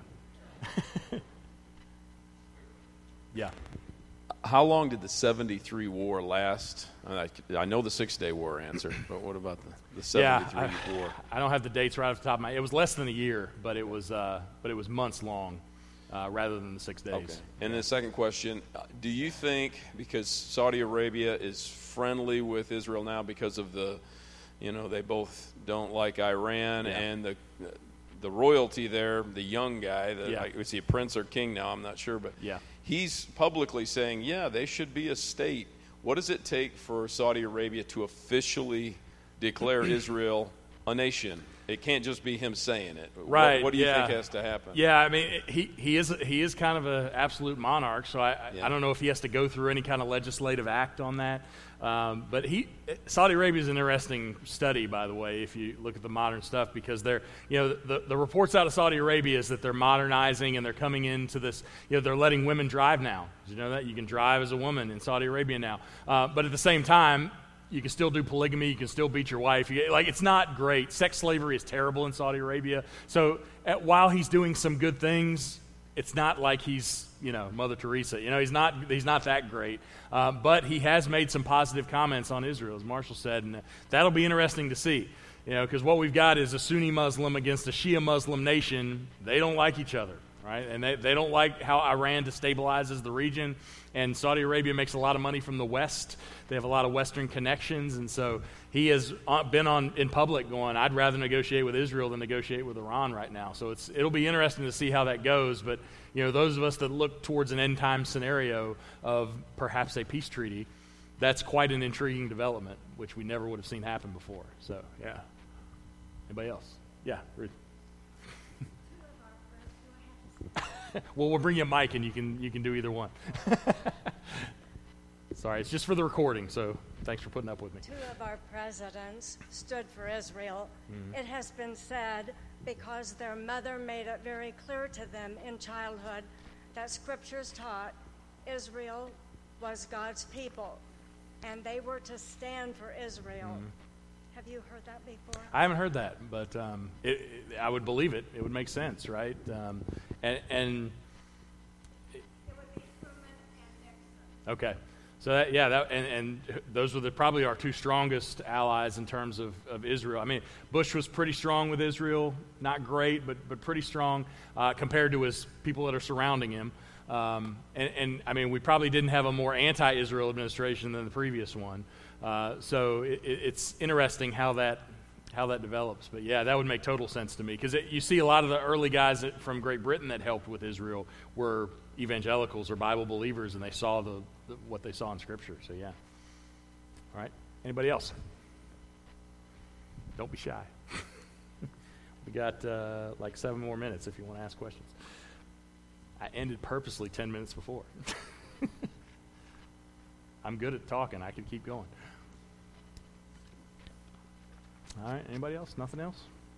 Yeah. How long did the 73 war last? I know the 6-day war answer, but what about the 73 war? I don't have the dates right off the top of my head. It was less than a year, but it was months long rather than the 6 days. Okay. And the second question, do you think, because Saudi Arabia is friendly with Israel now because of they both don't like Iran, and the royalty there, the young guy, is he a prince or king now? I'm not sure, but he's publicly saying, they should be a state. What does it take for Saudi Arabia to officially declare Israel a nation? It can't just be him saying it. Right. What do you think has to happen? Yeah, I mean, he is kind of an absolute monarch, so I don't know if he has to go through any kind of legislative act on that. But Saudi Arabia is an interesting study, by the way, if you look at the modern stuff, because they're, the reports out of Saudi Arabia is that they're modernizing and they're coming into this, they're letting women drive now. Did you know that? You can drive as a woman in Saudi Arabia now. But at the same time, You can still do polygamy. You can still beat your wife. It's not great. Sex slavery is terrible in Saudi Arabia. So while he's doing some good things, it's not like he's, Mother Teresa. He's not that great. But he has made some positive comments on Israel, as Marshall said, and that'll be interesting to see. Because what we've got is a Sunni Muslim against a Shia Muslim nation. They don't like each other, right? And they don't like how Iran destabilizes the region. And Saudi Arabia makes a lot of money from the West. They have a lot of Western connections. And so he has been in public going, I'd rather negotiate with Israel than negotiate with Iran right now. So it'll be interesting to see how that goes. But, those of us that look towards an end-time scenario of perhaps a peace treaty, that's quite an intriguing development, which we never would have seen happen before. So, yeah. Anybody else? Yeah, Ruth. Well, we'll bring you a mic, and you can do either one. Sorry, it's just for the recording, so thanks for putting up with me. 2 of our presidents stood for Israel. Mm-hmm. It has been said, because their mother made it very clear to them in childhood that Scriptures taught Israel was God's people, and they were to stand for Israel. Mm-hmm. Have you heard that before? I haven't heard that, but I would believe it. It would make sense, right? And it would be Truman and Nixon. Okay, so and those were probably our two strongest allies in terms of Israel. I mean, Bush was pretty strong with Israel, not great, but pretty strong compared to his people that are surrounding him. And I mean, we probably didn't have a more anti-Israel administration than the previous one. So it's interesting how that develops. But yeah, that would make total sense to me, because you see a lot of the early guys from Great Britain that helped with Israel were evangelicals or Bible believers, and they saw what they saw in Scripture. So yeah. All right. Anybody else? Don't be shy. We got like 7 more minutes if you want to ask questions. I ended purposely 10 minutes before. I'm good at talking. I can keep going. All right. Anybody else? Nothing else?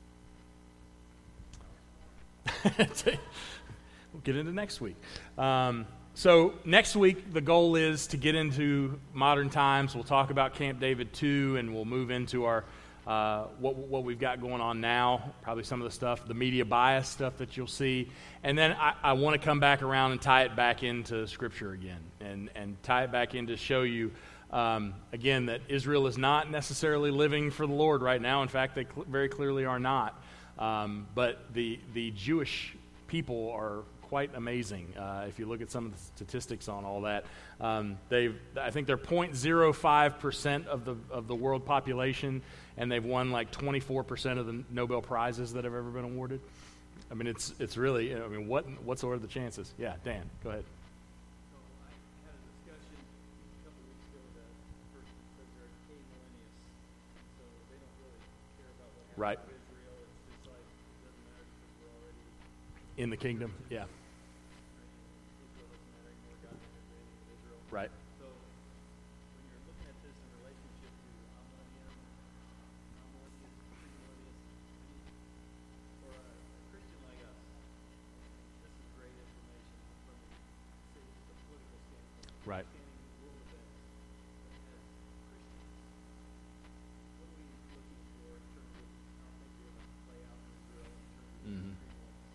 We'll get into next week. So next week, the goal is to get into modern times. We'll talk about Camp David 2, and we'll move into our what we've got going on now, probably some of the stuff, the media bias stuff that you'll see. And then I want to come back around and tie it back into Scripture again, and tie it back in to show you, again, that Israel is not necessarily living for the Lord right now. In fact, they very clearly are not. But the Jewish people are quite amazing. If you look at some of the statistics on all that, I think they're 0.05% of the world population, and they've won like 24% of the Nobel Prizes that have ever been awarded. I mean, it's really, what sort of the chances? Yeah, Dan, go ahead. So I had a discussion a couple of weeks ago with a person that says they're amillennialists, so they don't really care about what happens Right. to Israel. It's just like, it doesn't matter because we're already In the kingdom, yeah, Israel doesn't matter anymore. God is invading Israel. right. So when you're looking at this in relationship to for a Christian like us, this is great information from the political standpoint. Right. Understanding world events. But as Christians, what are we looking for in terms of how things are going to play out in Israel in terms of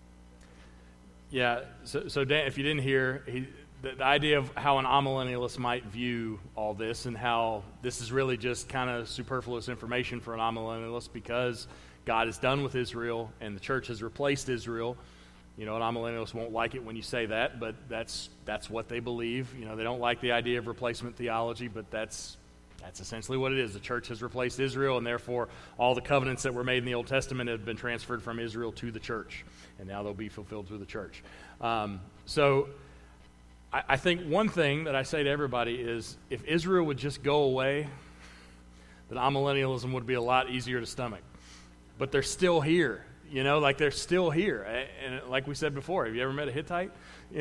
Yeah, so Dan, if you didn't hear, the idea of how an amillennialist might view all this, and how this is really just kind of superfluous information for an amillennialist because God is done with Israel and the church has replaced Israel. An amillennialist won't like it when you say that, but that's what they believe. They don't like the idea of replacement theology, but that's essentially what it is. The church has replaced Israel, and therefore all the covenants that were made in the Old Testament have been transferred from Israel to the church, and now they'll be fulfilled through the church. So I think one thing that I say to everybody is, if Israel would just go away, then amillennialism would be a lot easier to stomach. But they're still here, they're still here. And like we said before, have you ever met a Hittite?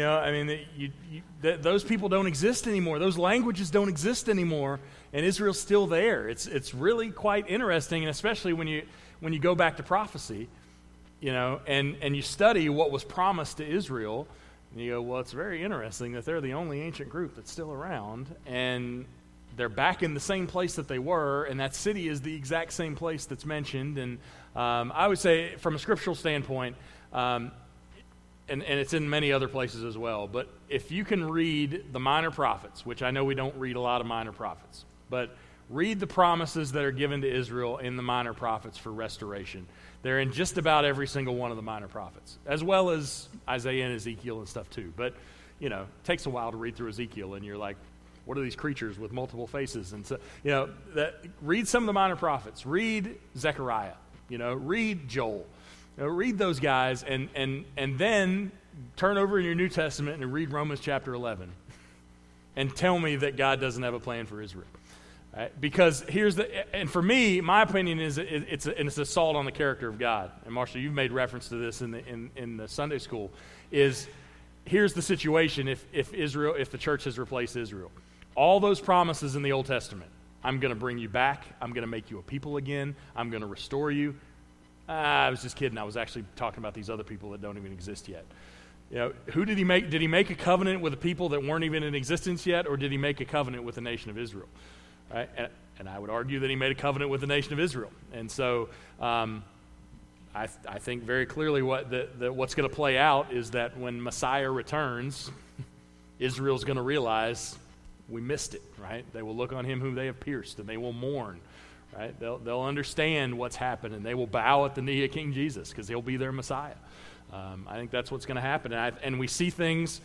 Those people don't exist anymore. Those languages don't exist anymore, and Israel's still there. It's really quite interesting, and especially when you go back to prophecy, and you study what was promised to Israel, and you go, well, it's very interesting that they're the only ancient group that's still around, and they're back in the same place that they were, and that city is the exact same place that's mentioned. And I would say, from a scriptural standpoint, and it's in many other places as well, but if you can read the minor prophets, which I know we don't read a lot of minor prophets, but read the promises that are given to Israel in the minor prophets for restoration. They're in just about every single one of the minor prophets, as well as Isaiah and Ezekiel and stuff too. But, it takes a while to read through Ezekiel, and you're like, what are these creatures with multiple faces? And so, read some of the minor prophets. Read Zechariah. Read Joel. Read those guys, and then turn over in your New Testament and read Romans chapter 11, and tell me that God doesn't have a plan for Israel. Right? Because and for me, my opinion is it's an assault on the character of God. And Marshall, you've made reference to this in the Sunday school. Here's the situation if the church has replaced Israel. All those promises in the Old Testament, I'm going to bring you back, I'm going to make you a people again, I'm going to restore you. I was just kidding. I was actually talking about these other people that don't even exist yet. Who did he make? Did he make a covenant with the people that weren't even in existence yet, or did he make a covenant with the nation of Israel? Right? And I would argue that he made a covenant with the nation of Israel. And so I think very clearly what's going to play out is that when Messiah returns, Israel's going to realize we missed it, right? They will look on him whom they have pierced, and they will mourn, right? They'll understand what's happened, and they will bow at the knee of King Jesus because he'll be their Messiah. I think that's what's going to happen. And we see things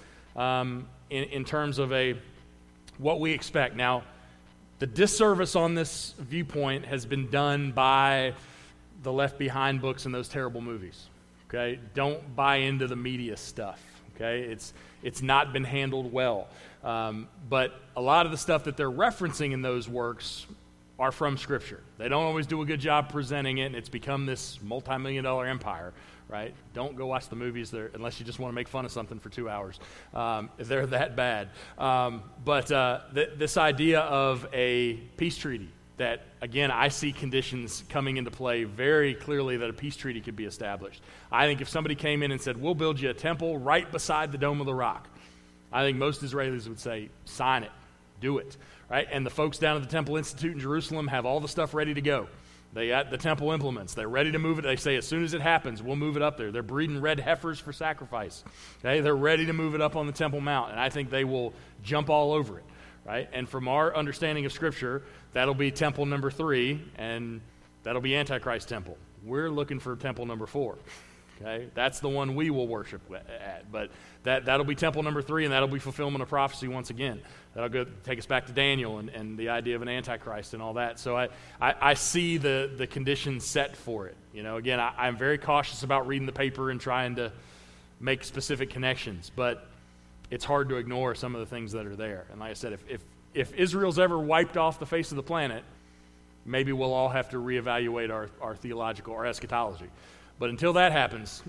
in terms of what we expect. Now, the disservice on this viewpoint has been done by the Left Behind books and those terrible movies. Okay? Don't buy into the media stuff. Okay? It's not been handled well. But a lot of the stuff that they're referencing in those works are from Scripture. They don't always do a good job presenting it, and it's become this multi-million-dollar empire, right? Don't go watch the movies there unless you just want to make fun of something for 2 hours. They're that bad. But this idea of a peace treaty that, again, I see conditions coming into play very clearly that a peace treaty could be established. I think if somebody came in and said, we'll build you a temple right beside the Dome of the Rock, I think most Israelis would say, sign it, do it. Right? And the folks down at the Temple Institute in Jerusalem have all the stuff ready to go. They got the temple implements. They're ready to move it. They say as soon as it happens, we'll move it up there. They're breeding red heifers for sacrifice. Okay? They're ready to move it up on the Temple Mount, and I think they will jump all over it. Right? And from our understanding of Scripture, that'll be temple number 3, and that'll be Antichrist temple. We're looking for temple number 4. Okay? That's the one we will worship at. But that'll be temple number 3, and that'll be fulfillment of prophecy once again. That'll take us back to Daniel and the idea of an Antichrist and all that. So I see the conditions set for it. Again, I'm very cautious about reading the paper and trying to make specific connections, but it's hard to ignore some of the things that are there. And like I said, if Israel's ever wiped off the face of the planet, maybe we'll all have to reevaluate our eschatology. But until that happens,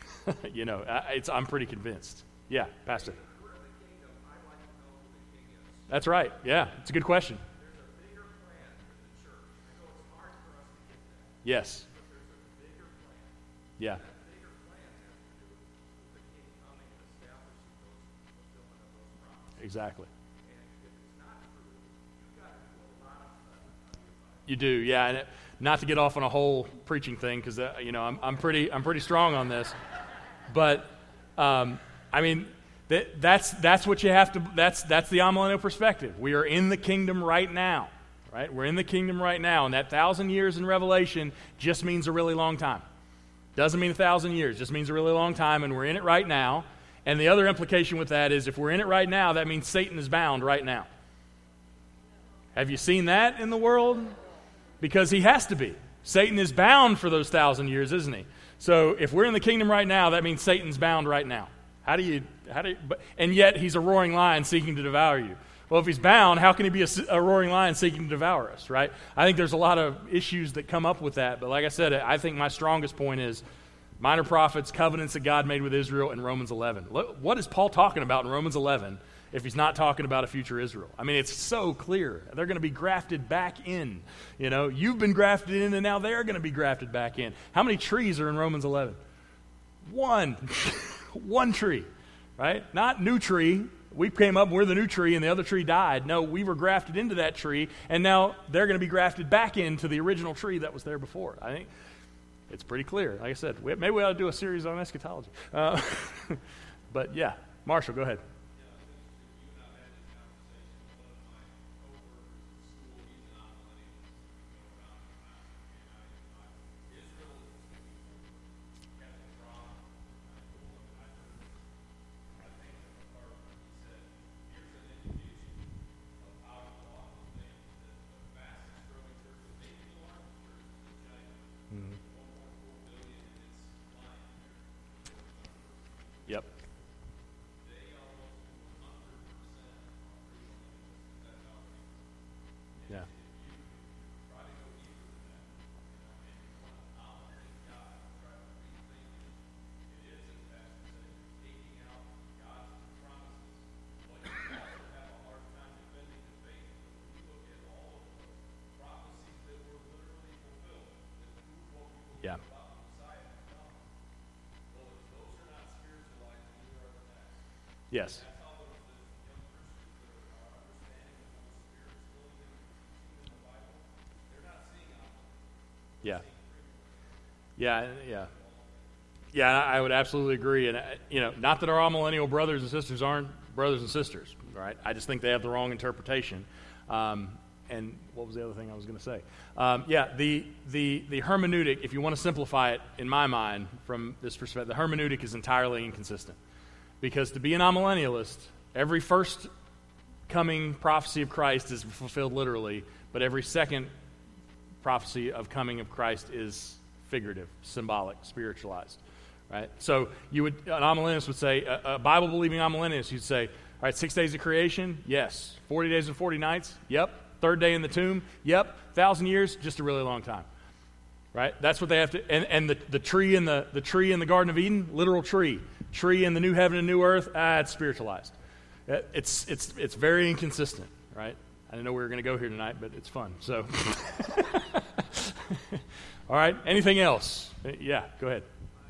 I'm pretty convinced. Yeah, Pastor. That's right. Yeah, it's a good question. There's a bigger plan for the church. I know it's hard for us to get that. Yes. But there's a bigger plan. Yeah. That bigger plan has to do with the king coming and establishing those fulfillment of those promises. Exactly. And if it's not true, you've got to do a lot of stuff. You do, yeah. And not to get off on a whole preaching thing, because I'm pretty strong on this, but That's what you have to. That's the amillennial perspective. We are in the kingdom right now, right? We're in the kingdom right now, and that 1,000 years in Revelation just means a really long time. Doesn't mean 1,000 years. Just means a really long time, and we're in it right now. And the other implication with that is, if we're in it right now, that means Satan is bound right now. Have you seen that in the world? Because he has to be. Satan is bound for those 1,000 years, isn't he? So if we're in the kingdom right now, that means Satan's bound right now. And yet he's a roaring lion seeking to devour you. Well, if he's bound, how can he be a roaring lion seeking to devour us, right? I think there's a lot of issues that come up with that. But like I said, I think my strongest point is minor prophets, covenants that God made with Israel in Romans 11. What is Paul talking about in Romans 11 if he's not talking about a future Israel? I mean, it's so clear. They're going to be grafted back in. You've been grafted in, and now they're going to be grafted back in. How many trees are in Romans 11? One. One tree, right? Not new tree, we came up and we're the new tree and the other tree died. No, we were grafted into that tree, and now they're going to be grafted back into the original tree that was there before. I think it's pretty clear. Like I said, maybe we ought to do a series on eschatology. But yeah, Marshall, go ahead. Yep. Yeah. Yeah. Yes. Yeah. Yeah, yeah. Yeah, I would absolutely agree. And, not that our amillennial brothers and sisters aren't brothers and sisters, right? I just think they have the wrong interpretation. And what was the other thing I was going to say? The hermeneutic, if you want to simplify it, in my mind, from this perspective, the hermeneutic is entirely inconsistent. Because to be an amillennialist, every first coming prophecy of Christ is fulfilled literally, but every second prophecy of coming of Christ is figurative, symbolic, spiritualized, right? So an amillennialist would say, a Bible-believing amillennialist, you'd say, all right, 6 days of creation, yes. 40 days and 40 nights, yep. Third day in the tomb, yep. 1,000 years, just a really long time, right? That's what they have to. And the tree in the tree in the Garden of Eden, literal tree. Tree in the new heaven and new earth, it's spiritualized. It's very inconsistent, right? I didn't know we were going to go here tonight, but it's fun. So, all right. Anything else? Yeah, go ahead.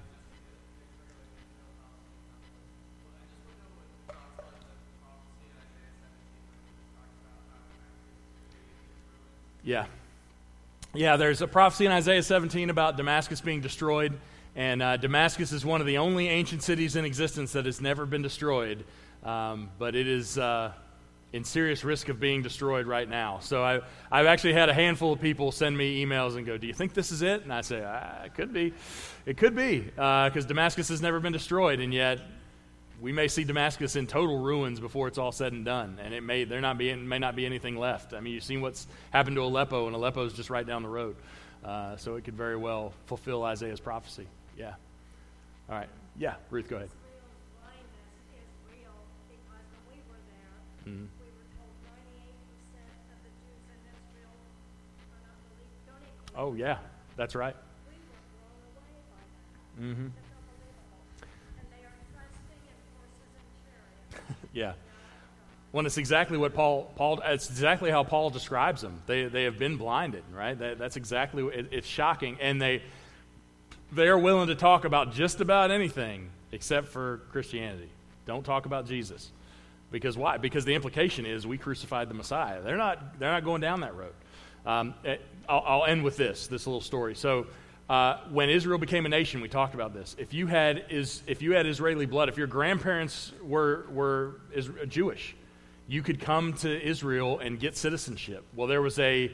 Yeah. Yeah, there's a prophecy in Isaiah 17 about Damascus being destroyed. And Damascus is one of the only ancient cities in existence that has never been destroyed, but it is in serious risk of being destroyed right now. So I've actually had a handful of people send me emails and go, do you think this is it? And I say, it could be. It could be, because Damascus has never been destroyed, and yet we may see Damascus in total ruins before it's all said and done, and it may not be anything left. I mean, you've seen what's happened to Aleppo, and Aleppo is just right down the road. So it could very well fulfill Isaiah's prophecy. Yeah. All right. Yeah, Ruth, go ahead. Israel's blindness is real because when we were there, we were told 98% of the Jews in Israel are not don't even believe. Oh, yeah, that's right. We were blown away by that. Mm-hmm. It's unbelievable. And they are trusting in horses and chariots. Yeah. Well, it's exactly what it's exactly how Paul describes them. They have been blinded, right? That's exactly, it's shocking. And they're willing to talk about just about anything except for Christianity. Don't talk about Jesus. Because why? Because the implication is we crucified the Messiah. They're not going down that road. I'll end with this little story. So when Israel became a nation, we talked about this. If you had Israeli blood, if your grandparents were Jewish, you could come to Israel and get citizenship. Well, there was a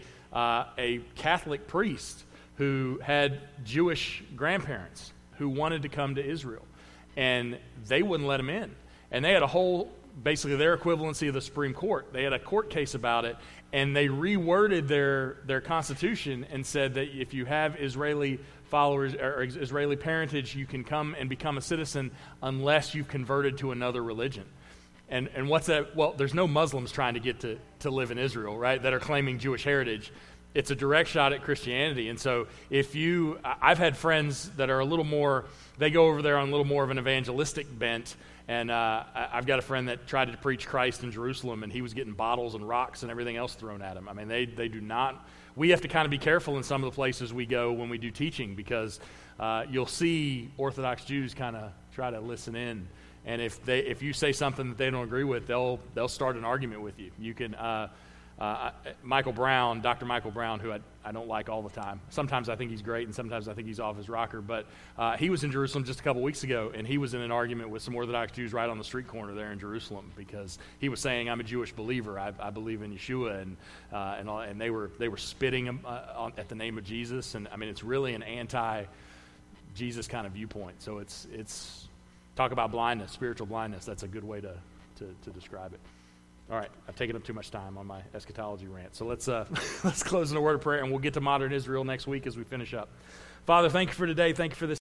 Catholic priest who had Jewish grandparents who wanted to come to Israel, and they wouldn't let him in. And they had basically their equivalency of the Supreme Court. They had a court case about it, and they reworded their constitution and said that if you have Israeli followers or Israeli parentage, you can come and become a citizen unless you've converted to another religion. And what's that? Well, there's no Muslims trying to get to live in Israel, right, that are claiming Jewish heritage. It's a direct shot at Christianity. And so I've had friends that are they go over there on a little more of an evangelistic bent. And I've got a friend that tried to preach Christ in Jerusalem, and he was getting bottles and rocks and everything else thrown at him. I mean, they do not. We have to kind of be careful in some of the places we go when we do teaching, because you'll see Orthodox Jews kind of try to listen in And if you say something that they don't agree with, they'll start an argument with you. You can Michael Brown, Dr. Michael Brown, who I don't like all the time. Sometimes I think he's great, and sometimes I think he's off his rocker. But he was in Jerusalem just a couple weeks ago, and he was in an argument with some Orthodox Jews right on the street corner there in Jerusalem, because he was saying, "I'm a Jewish believer. I believe in Yeshua," and they were spitting at the name of Jesus. And I mean, it's really an anti-Jesus kind of viewpoint. So it's talk about blindness, spiritual blindness. That's a good way to describe it. All right, I've taken up too much time on my eschatology rant. So let's close in a word of prayer, and we'll get to modern Israel next week as we finish up. Father, thank you for today. Thank you for this